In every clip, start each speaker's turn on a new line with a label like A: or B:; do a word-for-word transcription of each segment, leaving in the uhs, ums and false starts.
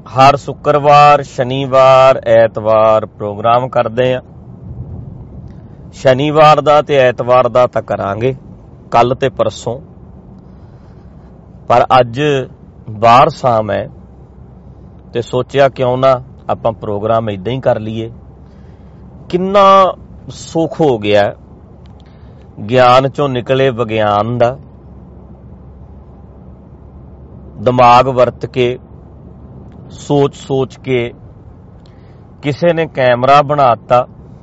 A: हर शुक्रवार शनिवार ऐतवार प्रोग्राम करते हैं। शनिवार दा ते ऐतवार दा तां करांगे, कल ते परसों, पर अज बाहर साम है ते सोचिया क्यों ना आपां प्रोग्राम इदां ही कर लीए। किन्ना सुख हो गया ज्ञान चों निकले विज्ञान दा, दिमाग वरत के सोच सोच के किसी ने कैमरा बनाता,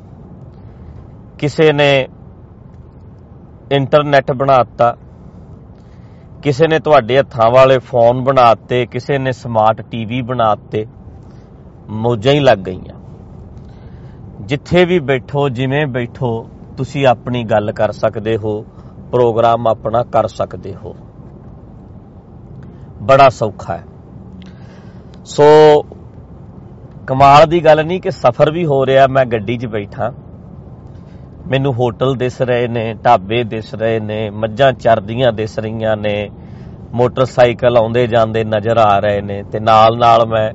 A: किसी ने इंटरनेट बनाता, किसी ने तुहाडे हत्थां वाले फोन बनाते, किसी ने स्मार्ट टीवी बनाते। मौजां ही लग गईयां। जिथे भी बैठो जिवें बैठो तुसी अपनी गल कर सकते हो, प्रोग्राम अपना कर सकते हो। बड़ा सौखा है। सो कमाल दी गल नहीं कि सफर भी हो रहा, मैं गड्डी च बैठा, मैनू होटल दिस रहे ने, ढाबे दिस रहे ने, मझां चरदियां दिस रही ने, मोटरसाइकिल आउंदे जांदे नज़र आ रहे ने, ते नाल नाल मैं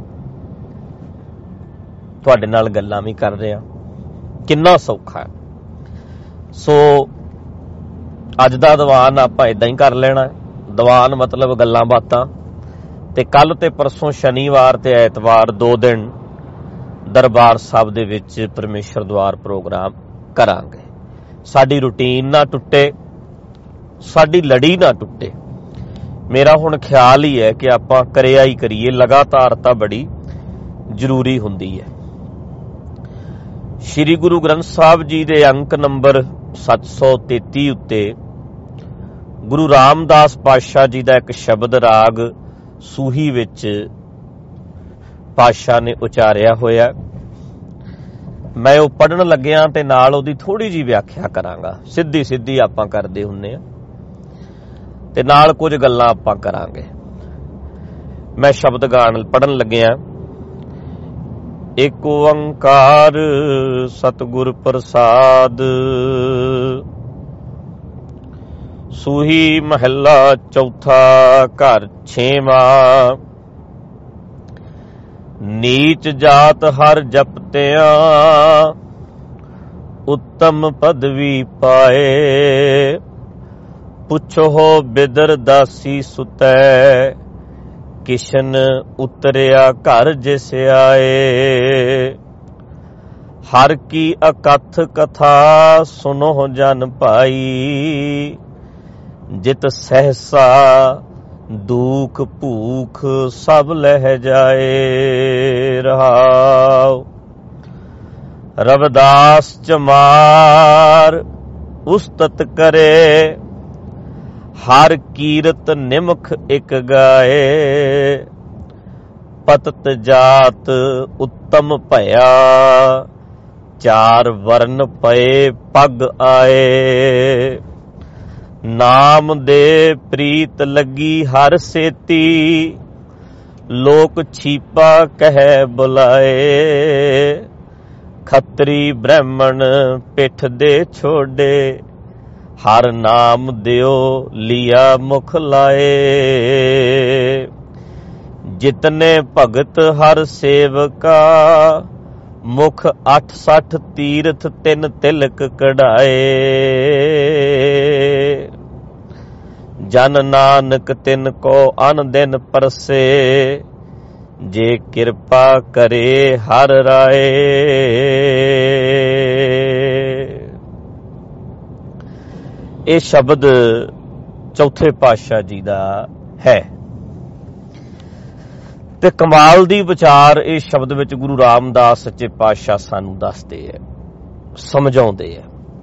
A: तुहाडे नाल गल्लां भी कर रहा। किन्ना सौखा है। सो अज दा दीवान आपां इदां ही कर लेना। दीवान मतलब गल्लां बातां, ते कल ते परसों शनिवार ते ऐतवार दो दिन दरबार साहब दे विच परमेश्वर द्वार प्रोग्राम करांगे। साडी रूटीन ना टुटे, साडी लड़ी ना टुटे। मेरा हुण ख्याल ही है कि आपां करिया ही करिए, लगातारता बड़ी जरूरी हुंदी है। श्री गुरु ग्रंथ साहब जी दे अंक नंबर सत्त सौ तेती उत्ते गुरु रामदास पातशाह जी का एक शब्द राग सूही विच पातशाह ने उचारिया होया। मैं वो पढ़न लग्या ते नाल उहदी थोड़ी जी व्याख्या करांगा। सीधी सीधी आपां करदे हुन्ने आ ते नाल कुछ गल्लां आपां करांगे। मैं शब्द गान पढ़न लग्या। एक ओंकार सतगुर प्रसाद, सूही महला चौथा घर छेवा। नीच जात हर जपतिया, उत्तम पदवी पाए। पुछो बिदर दासी सुतै, किशन उतरिया घर जिस आए। हर की अकथ कथा सुनो जन पाई, जित सहसा दुख भूख सब लह जाए। रहाओ। रविदास चमार उस्तत करे, हर कीरत निमख एक गाए। पतत जात उत्तम भया, चार वर्ण पए पग आए। नाम दे प्रीत लगी हर सेती, लोक छीपा कह बुलाए। खत्री ब्राह्मण पिठ दे छोड़े, हर नाम दियो लिया मुख लाए। जितने भगत हर सेवका, मुख अठ सठ तीर्थ तिन तिलक कढ़ाए। जन नानक तिन को अन दिन परसे, जे कृपा करे हर राए। ये शब्द चौथे पातशाह जी का है ते कमाल दी विचार इस शब्द विच गुरु रामदास सच्चे पातशाह सानू दसदे है, समझाउंदे है।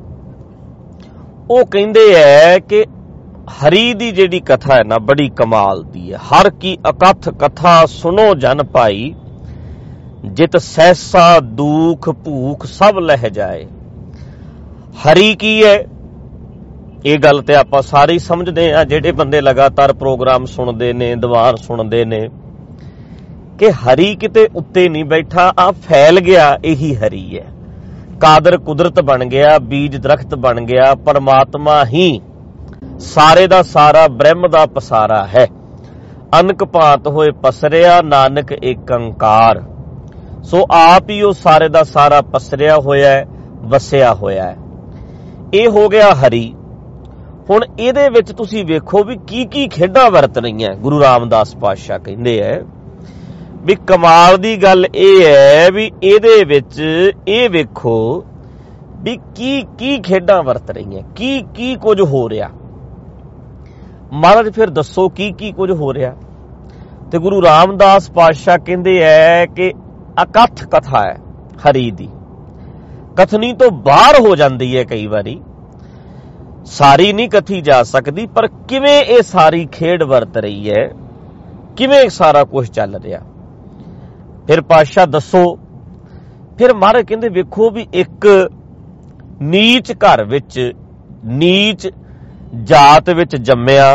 A: वो कहिंदे है कि हरी दी जेड़ी कथा है ना, बड़ी कमाल दी है। हर की अकथ कथा सुनो जन पाई, जित सहसा दुख भूख सब लह जाए। हरी की है, ये गल ते आपां सारे ही समझदे आ, जेड़े बंदे लगातार प्रोग्राम सुनदे ने, दीवान सुनदे ने, कि हरी किते उत्ते नहीं बैठा, आ फैल गया, यही हरी है। कादर कुदरत बन गया, बीज दरख्त बन गया, परमात्मा ही सारे दा सारा ब्रह्म दा पसारा है। ਅਨਕ ਭਾਂਤ ਹੋਏ ਪਸਰਿਆ, ਨਾਨਕ ਏਕ ਓਂਕਾਰ। ਸੋ ਆਪ ਹੀ ਉਹ ਸਾਰੇ ਦਾ ਸਾਰਾ ਪਸਰਿਆ ਹੋਇਆ ਹੈ, ਵਸਿਆ ਹੋਇਆ ਹੈ। ਇਹ ਹੋ ਗਿਆ ਹਰੀ। ਹੁਣ ਇਹਦੇ ਵਿੱਚ ਤੁਸੀਂ ਵੇਖੋ ਵੀ ਕੀ ਕੀ ਖੇਡਾਂ ਵਰਤ ਰਹੀਆਂ। ਗੁਰੂ ਰਾਮਦਾਸ ਪਾਤਸ਼ਾਹ ਕਹਿੰਦੇ ਹੈ ਵੀ ਕਮਾਲ ਦੀ ਗੱਲ ਇਹ ਹੈ ਵੀ ਇਹਦੇ ਵਿੱਚ ਇਹ ਵੇਖੋ ਵੀ ਕੀ ਕੀ ਖੇਡਾਂ ਵਰਤ ਰਹੀਆਂ, ਕੀ ਕੀ ਕੁਝ ਹੋ ਰਿਹਾ। ਮਹਾਰਾਜ ਫਿਰ ਦੱਸੋ ਕੀ ਕੀ ਕੁਝ ਹੋ ਰਿਹਾ। ਤੇ ਗੁਰੂ ਰਾਮਦਾਸ ਪਾਤਸ਼ਾਹ ਕਹਿੰਦੇ ਹੈ ਕਿ ਅਕਥ ਕਥਾ ਹੈ ਹਰੀ ਦੀ, ਕਥਨੀ ਤੋਂ ਬਾਹਰ ਹੋ ਜਾਂਦੀ ਹੈ ਕਈ ਵਾਰੀ, ਸਾਰੀ ਨਹੀਂ ਕਥੀ ਜਾ ਸਕਦੀ, ਪਰ ਕਿਵੇਂ ਇਹ ਸਾਰੀ ਖੇਡ ਵਰਤ ਰਹੀ ਹੈ, ਕਿਵੇਂ ਸਾਰਾ ਕੁਝ ਚੱਲ ਰਿਹਾ। ਫਿਰ ਪਾਤਸ਼ਾਹ ਦੱਸੋ। ਫਿਰ ਮਹਾਰਾਜ ਕਹਿੰਦੇ ਵੇਖੋ ਵੀ ਇੱਕ ਨੀਚ ਘਰ ਵਿੱਚ, ਨੀਚ ਜਾਤ ਵਿੱਚ ਜੰਮਿਆ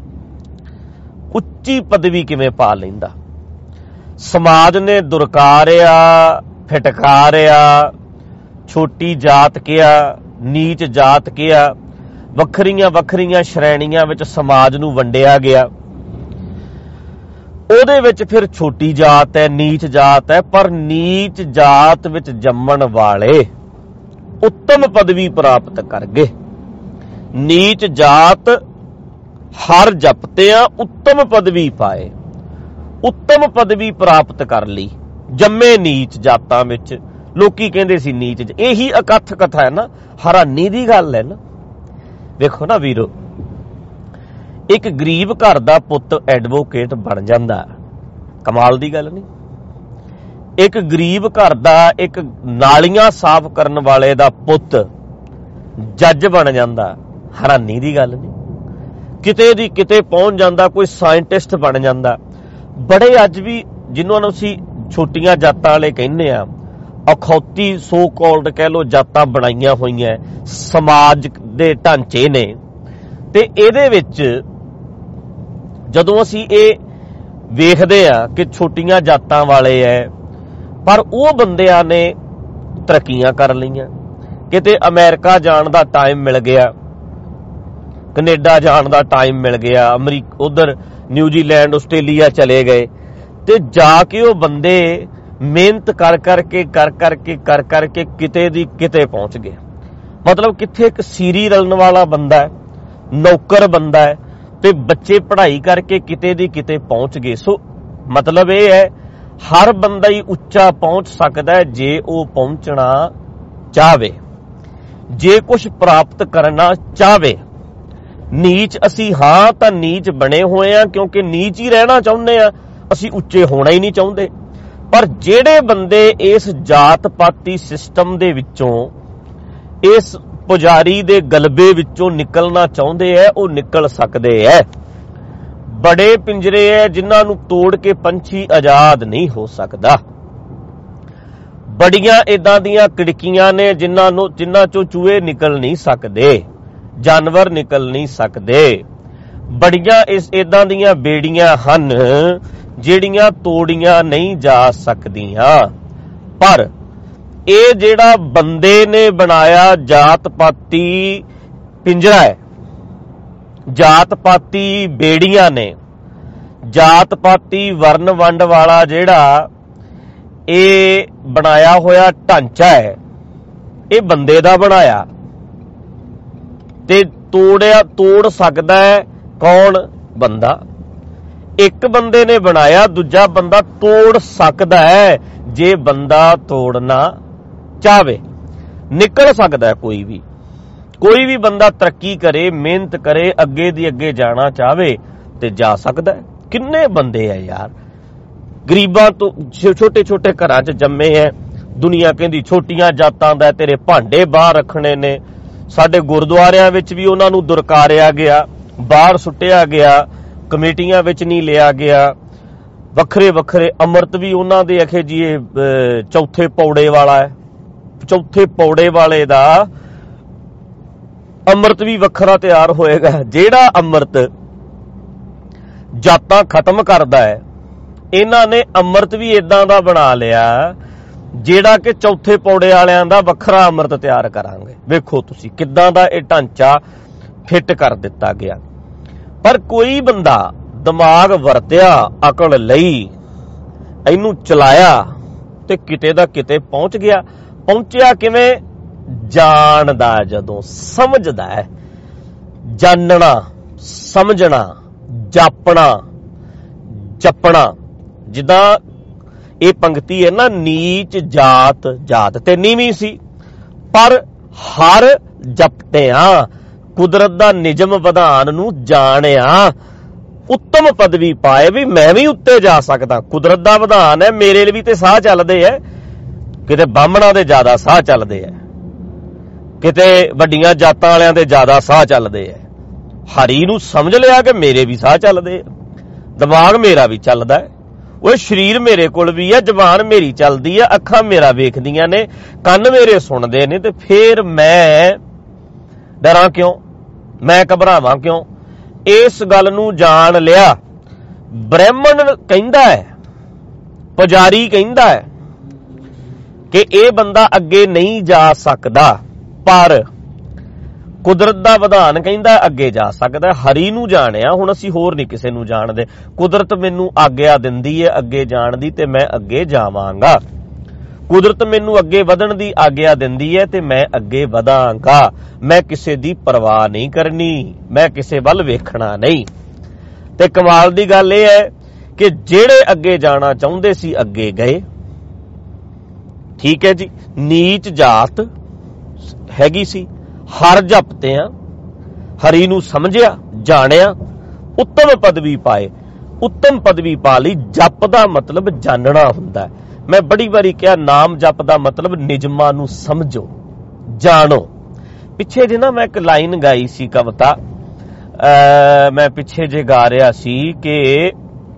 A: ਉੱਚੀ ਪਦਵੀ ਕਿਵੇਂ ਪਾ ਲੈਂਦਾ। ਸਮਾਜ ਨੇ ਦੁਰਕਾਰਿਆ, ਫਟਕਾਰਿਆ, ਛੋਟੀ ਜਾਤ ਕਿਹਾ, ਨੀਚ ਜਾਤ ਕਿਹਾ, ਵੱਖਰੀਆਂ ਵੱਖਰੀਆਂ ਸ਼੍ਰੇਣੀਆਂ ਵਿੱਚ ਸਮਾਜ ਨੂੰ ਵੰਡਿਆ ਗਿਆ। ਉਹਦੇ ਵਿੱਚ ਫਿਰ ਛੋਟੀ ਜਾਤ ਹੈ, ਨੀਚ ਜਾਤ ਹੈ, ਪਰ ਨੀਚ ਜਾਤ ਵਿੱਚ ਜੰਮਣ ਵਾਲੇ ਉੱਤਮ ਪਦਵੀ ਪ੍ਰਾਪਤ ਕਰ ਗਏ। ਨੀਚ ਜਾਤ ਹਰ ਜਪਤਿਆਂ ਉੱਤਮ ਪਦਵੀ ਪਾਏ, ਉੱਤਮ ਪਦਵੀ ਪ੍ਰਾਪਤ ਕਰ ਲਈ। ਜੰਮੇ ਨੀਚ ਜਾਤਾਂ ਵਿੱਚ, ਲੋਕੀ ਕਹਿੰਦੇ ਸੀ ਨੀਚ। ਇਹੀ ਅਕਥ ਕਥਾ ਹੈ ਨਾ, ਹੈਰਾਨੀ ਦੀ ਗੱਲ ਹੈ ਨਾ। ਵੇਖੋ ਨਾ ਵੀਰੋ, ਇੱਕ ਗਰੀਬ ਘਰ ਦਾ ਪੁੱਤ ਐਡਵੋਕੇਟ ਬਣ ਜਾਂਦਾ, ਕਮਾਲ ਦੀ ਗੱਲ ਨਹੀਂ। ਇੱਕ ਗਰੀਬ ਘਰ ਦਾ, ਇੱਕ ਨਾਲੀਆਂ ਸਾਫ਼ ਕਰਨ ਵਾਲੇ ਦਾ ਪੁੱਤ ਜੱਜ ਬਣ ਜਾਂਦਾ, ਹੈਰਾਨੀ ਦੀ ਗੱਲ ਨਹੀਂ। ਕਿਤੇ ਦੀ ਕਿਤੇ ਪਹੁੰਚ ਜਾਂਦਾ, ਕੋਈ ਸਾਇੰਟਿਸਟ ਬਣ ਜਾਂਦਾ। ਬੜੇ ਅੱਜ ਵੀ ਜਿਹਨਾਂ ਨੂੰ ਅਸੀਂ ਛੋਟੀਆਂ ਜਾਤਾਂ ਵਾਲੇ ਕਹਿੰਦੇ ਆ, ਅਖੌਤੀ ਸੋ ਕਾਲਡ ਕਹਿ ਲੋ ਜਾਤਾਂ ਬਣਾਈਆਂ ਹੋਈਆਂ ਸਮਾਜ ਦੇ ਢਾਂਚੇ ਨੇ। ਤੇ ਇਹਦੇ ਵਿੱਚ ਜਦੋਂ ਅਸੀਂ ਇਹ ਵੇਖਦੇ ਆ ਕਿ ਛੋਟੀਆਂ ਜਾਤਾਂ ਵਾਲੇ ਐ, ਪਰ ਉਹ ਬੰਦਿਆਂ ਨੇ ਤਰੱਕੀਆਂ ਕਰ ਲਈਆਂ। ਕਿਤੇ ਅਮਰੀਕਾ ਜਾਣ ਦਾ ਟਾਈਮ ਮਿਲ ਗਿਆ, ਕੈਨੇਡਾ ਜਾਣ ਦਾ ਟਾਈਮ ਮਿਲ ਗਿਆ, ਅਮਰੀਕਾ ਉਧਰ ਨਿਊਜ਼ੀਲੈਂਡ, ਆਸਟ੍ਰੇਲੀਆ ਚਲੇ ਗਏ, ਤੇ ਜਾ ਕੇ ਉਹ ਬੰਦੇ ਮਿਹਨਤ ਕਰ ਕਰਕੇ ਕਰ ਕਰਕੇ ਕਰ ਕਰਕੇ ਕਿਤੇ ਦੀ ਕਿਤੇ ਪਹੁੰਚ ਗਏ। ਮਤਲਬ ਕਿੱਥੇ ਇੱਕ ਸੀਰੀ ਰਲਣ ਵਾਲਾ ਬੰਦਾ ਹੈ, ਨੌਕਰ ਬੰਦਾ ਹੈ, ਤੇ ਬੱਚੇ ਪੜ੍ਹਾਈ ਕਰਕੇ ਕਿਤੇ ਦੀ ਕਿਤੇ ਪਹੁੰਚ ਗਏ। ਸੋ ਮਤਲਬ ਇਹ ਹੈ ਹਰ ਬੰਦਾ ਹੀ ਉੱਚਾ ਪਹੁੰਚ ਸਕਦਾ ਹੈ ਜੇ ਉਹ ਪਹੁੰਚਣਾ ਚਾਹਵੇ, ਜੇ ਕੁਝ ਪ੍ਰਾਪਤ ਕਰਨਾ ਚਾਹਵੇ। ਨੀਚ ਅਸੀਂ ਹਾਂ ਤਾਂ ਨੀਚ ਬਣੇ ਹੋਏ ਆ, ਕਿਉਂਕਿ ਨੀਚ ਹੀ ਰਹਿਣਾ ਚਾਹੁੰਦੇ ਆ, ਅਸੀਂ ਉੱਚੇ ਹੋਣਾ ਹੀ ਨਹੀਂ ਚਾਹੁੰਦੇ। ਪਰ ਜਿਹੜੇ ਬੰਦੇ ਇਸ ਜਾਤ ਪਾਤੀ ਸਿਸਟਮ ਦੇ ਵਿੱਚੋਂ, ਇਸ ਪੁਜਾਰੀ ਦੇ ਗਲਬੇ ਵਿੱਚੋਂ ਨਿਕਲਣਾ ਚਾਹੁੰਦੇ ਐ, ਉਹ ਨਿਕਲ ਸਕਦੇ ਐ। ਬੜੇ ਪਿੰਜਰੇ ਐ ਜਿਨ੍ਹਾਂ ਨੂੰ ਤੋੜ ਕੇ ਪੰਛੀ ਆਜ਼ਾਦ ਨਹੀਂ ਹੋ ਸਕਦਾ। ਬੜੀਆਂ ਇਦਾਂ ਦੀਆਂ ਖਿੜਕੀਆਂ ਨੇ ਜਿਨ੍ਹਾਂ ਨੂੰ ਜਿਨ੍ਹਾਂ ਚੋਂ ਚੂਹੇ ਨਿਕਲ ਨਹੀਂ ਸਕਦੇ, ਜਾਨਵਰ ਨਿਕਲ ਨਹੀਂ ਸਕਦੇ। ਬੜੀਆਂ ਇਸ ਇਦਾਂ ਦੀਆਂ ਬੇੜੀਆਂ ਹਨ ਜਿਹੜੀਆਂ ਤੋੜੀਆਂ ਨਹੀਂ ਜਾ ਸਕਦੀਆਂ। ਪਰ ਇਹ ਜਿਹੜਾ ਬੰਦੇ ਨੇ ਬਣਾਇਆ ਜਾਤ ਪਾਤੀ ਪਿੰਜਰਾ ਹੈ, ਜਾਤ ਪਾਤੀ ਬੇੜੀਆਂ ਨੇ, ਜਾਤ ਪਾਤੀ ਵਰਨ ਵੰਡ ਵਾਲਾ ਜਿਹੜਾ ਇਹ ਬਣਾਇਆ ਹੋਇਆ ਢਾਂਚਾ ਹੈ, ਇਹ ਬੰਦੇ ਦਾ ਬਣਾਇਆ। ਤੇ ਤੋੜਿਆ ਤੋੜ ਸਕਦਾ ਹੈ ਕੌਣ? ਬੰਦਾ। ਇੱਕ ਬੰਦੇ ਨੇ ਬਣਾਇਆ, ਦੂਜਾ ਬੰਦਾ ਤੋੜ ਸਕਦਾ ਹੈ ਜੇ ਬੰਦਾ ਤੋੜਨਾ ਚਾਹਵੇ। ਨਿਕਲ ਸਕਦਾ ਕੋਈ ਵੀ, ਕੋਈ ਵੀ ਬੰਦਾ ਤਰੱਕੀ ਕਰੇ, ਮਿਹਨਤ ਕਰੇ, ਅੱਗੇ ਦੀ ਅੱਗੇ ਜਾਣਾ ਚਾਹਵੇ ਤੇ ਜਾ ਸਕਦਾ ਹੈ। ਕਿੰਨੇ ਬੰਦੇ ਆ ਯਾਰ, ਗਰੀਬਾਂ ਤੋਂ ਛੋਟੇ ਛੋਟੇ ਘਰਾਂ 'ਚ ਜੰਮੇ ਹੈ। ਦੁਨੀਆ ਕਹਿੰਦੀ ਛੋਟੀਆਂ ਜਾਤਾਂ ਦਾ ਤੇਰੇ ਭਾਂਡੇ ਬਾਹਰ ਰੱਖਣੇ ਨੇ। ਸਾਡੇ ਗੁਰਦੁਆਰਿਆਂ ਵਿੱਚ ਵੀ ਉਹਨਾਂ ਨੂੰ ਦੁਰਕਾਰਿਆ ਗਿਆ, ਬਾਹਰ ਸੁੱਟਿਆ ਗਿਆ, ਕਮੇਟੀਆਂ ਵਿੱਚ ਨਹੀਂ ਲਿਆ ਗਿਆ। ਵੱਖਰੇ ਵੱਖਰੇ ਅੰਮ੍ਰਿਤ ਵੀ ਉਹਨਾਂ ਦੇ ਅਖੇ ਜੀ ਇਹ ਚੌਥੇ ਪੌੜੇ ਵਾਲਾ ਹੈ, ਚੌਥੇ ਪੌੜੇ ਵਾਲੇ ਦਾ ਅੰਮ੍ਰਿਤ ਵੀ ਵੱਖਰਾ ਤਿਆਰ ਹੋਏਗਾ। ਜਿਹੜਾ ਅੰਮ੍ਰਿਤ ਜਾਤਾਂ ਖਤਮ ਕਰਦਾ ਹੈ, ਇਹਨਾਂ ਨੇ ਅੰਮ੍ਰਿਤ ਵੀ ਇਦਾਂ ਦਾ ਬਣਾ ਲਿਆ ਜਿਹੜਾ ਕਿ ਚੌਥੇ ਪੌੜੇ ਵਾਲਿਆਂ ਦਾ ਵੱਖਰਾ ਅੰਮ੍ਰਿਤ ਤਿਆਰ ਕਰਾਂਗੇ। ਵੇਖੋ ਤੁਸੀਂ ਕਿੱਦਾਂ ਦਾ ਇਹ ਢਾਂਚਾ ਫਿੱਟ ਕਰ ਦਿੱਤਾ ਗਿਆ। ਪਰ ਕੋਈ ਬੰਦਾ ਦਿਮਾਗ ਵਰਤਿਆ, ਅਕਲ ਲਈ, ਇਹਨੂੰ ਚਲਾਇਆ ਤੇ ਕਿਤੇ ਦਾ ਕਿਤੇ ਪਹੁੰਚ ਗਿਆ। ਪਹੁੰਚਿਆ ਕਿਵੇਂ? ਜਾਣਦਾ, ਜਦੋਂ ਸਮਝਦਾ ਹੈ। ਜਾਣਨਾ, ਸਮਝਣਾ, ਜਾਪਣਾ, ਜਪਣਾ। ਜਿੱਦਾਂ ਇਹ ਪੰਕਤੀ ਹੈ ਨਾ, ਨੀਚ ਜਾਤ, ਜਾਤ ਤੇ ਨੀਵੀਂ ਸੀ, ਪਰ ਹਰ ਜਪਤਿਆਂ ਕੁਦਰਤ ਦਾ ਨਿਯਮ ਵਿਧਾਨ ਨੂੰ ਜਾਣਿਆ, ਉੱਤਮ ਪਦਵੀ ਪਾਏ ਵੀ ਮੈਂ ਵੀ ਉੱਤੇ ਜਾ ਸਕਦਾ। ਕੁਦਰਤ ਦਾ ਵਿਧਾਨ ਹੈ, ਮੇਰੇ ਲਈ ਵੀ ਤੇ ਸਾਹ ਚੱਲਦੇ ਐ। ਕਿਤੇ ਬਾਹਮਣਾਂ ਦੇ ਜ਼ਿਆਦਾ ਸਾਹ ਚੱਲਦੇ ਐ, ਕਿਤੇ ਵੱਡੀਆਂ ਜਾਤਾਂ ਵਾਲਿਆਂ ਦੇ ਜ਼ਿਆਦਾ ਸਾਹ ਚੱਲਦੇ ਐ। ਹਰੀ ਨੂੰ ਸਮਝ ਲਿਆ ਕਿ ਮੇਰੇ ਵੀ ਸਾਹ ਚੱਲਦੇ ਐ, ਦਿਮਾਗ ਮੇਰਾ ਵੀ ਚੱਲਦਾ ਹੈ, ਉਹ ਸਰੀਰ ਮੇਰੇ ਕੋਲ ਵੀ ਹੈ, ਜ਼ਬਾਨ ਮੇਰੀ ਚੱਲਦੀ ਹੈ, ਅੱਖਾਂ ਮੇਰਾ ਵੇਖਦੀਆਂ ਨੇ, ਕੰਨ ਮੇਰੇ ਸੁਣਦੇ ਨੇ, ਤੇ ਫੇਰ ਮੈਂ ਡਰਾਂ ਕਿਉਂ, ਮੈਂ ਘਬਰਾਵਾਂ ਕਿਉਂ? ਇਸ ਗੱਲ ਨੂੰ ਜਾਣ ਲਿਆ। ਬ੍ਰਾਹਮਣ ਕਹਿੰਦਾ ਹੈ, ਪੁਜਾਰੀ ਕਹਿੰਦਾ ਹੈ ਕਿ ਇਹ ਬੰਦਾ ਅੱਗੇ ਨਹੀਂ ਜਾ ਸਕਦਾ, ਪਰ ਕੁਦਰਤ ਦਾ ਵਿਧਾਨ ਕਹਿੰਦਾ ਅੱਗੇ ਜਾ ਸਕਦਾ। ਹਰੀ ਨੂੰ ਜਾਣਿਆ, ਹੁਣ ਅਸੀਂ ਹੋਰ ਨਹੀਂ ਕਿਸੇ ਨੂੰ ਜਾਣਦੇ। ਕੁਦਰਤ ਮੈਨੂੰ ਆਗਿਆ ਦਿੰਦੀ ਹੈ ਅੱਗੇ ਜਾਣ ਦੀ, ਤੇ ਮੈਂ ਅੱਗੇ ਜਾਵਾਂਗਾ। ਕੁਦਰਤ ਮੈਨੂੰ ਅੱਗੇ ਵਧਣ ਦੀ ਆਗਿਆ ਦਿੰਦੀ ਹੈ ਤੇ ਮੈਂ ਅੱਗੇ ਵਧਾਂਗਾ। ਮੈਂ ਕਿਸੇ ਦੀ ਪਰਵਾਹ ਨਹੀਂ ਕਰਨੀ, ਮੈਂ ਕਿਸੇ ਵੱਲ ਵੇਖਣਾ ਨਹੀਂ। ਤੇ ਕਮਾਲ ਦੀ ਗੱਲ ਇਹ ਹੈ ਕਿ ਜਿਹੜੇ ਅੱਗੇ ਜਾਣਾ ਚਾਹੁੰਦੇ ਸੀ ਅੱਗੇ ਗਏ। ਠੀਕ ਹੈ ਜੀ। ਨੀਚ ਜਾਤ ਹੈਗੀ ਸੀ, ਹਰ ਜਪਤਿਆਂ ਹਰੀ ਨੂੰ ਸਮਝਿਆ, ਜਾਣਿਆ, ਉੱਤਮ ਪਦਵੀ ਪਾਏ। ਉੱਤਮ ਪਦਵੀ ਪਾ ਲਈ। ਜਪ ਦਾ ਮਤਲਬ ਜਾਣਨਾ ਹੁੰਦਾ ਹੈ। ਮੈਂ ਬੜੀ ਵਾਰੀ ਕਿਹਾ, ਨਾਮ ਜਪ ਦਾ ਮਤਲਬ ਨਿਯਮਾਂ ਨੂੰ ਸਮਝੋ, ਜਾਣੋ। ਪਿੱਛੇ ਜੇ ਨਾ ਮੈਂ ਇੱਕ ਲਾਈਨ ਗਾਈ ਸੀ, ਕਵਿਤਾ ਮੈਂ ਪਿੱਛੇ ਜੇ ਗਾ ਰਿਹਾ ਸੀ ਕਿ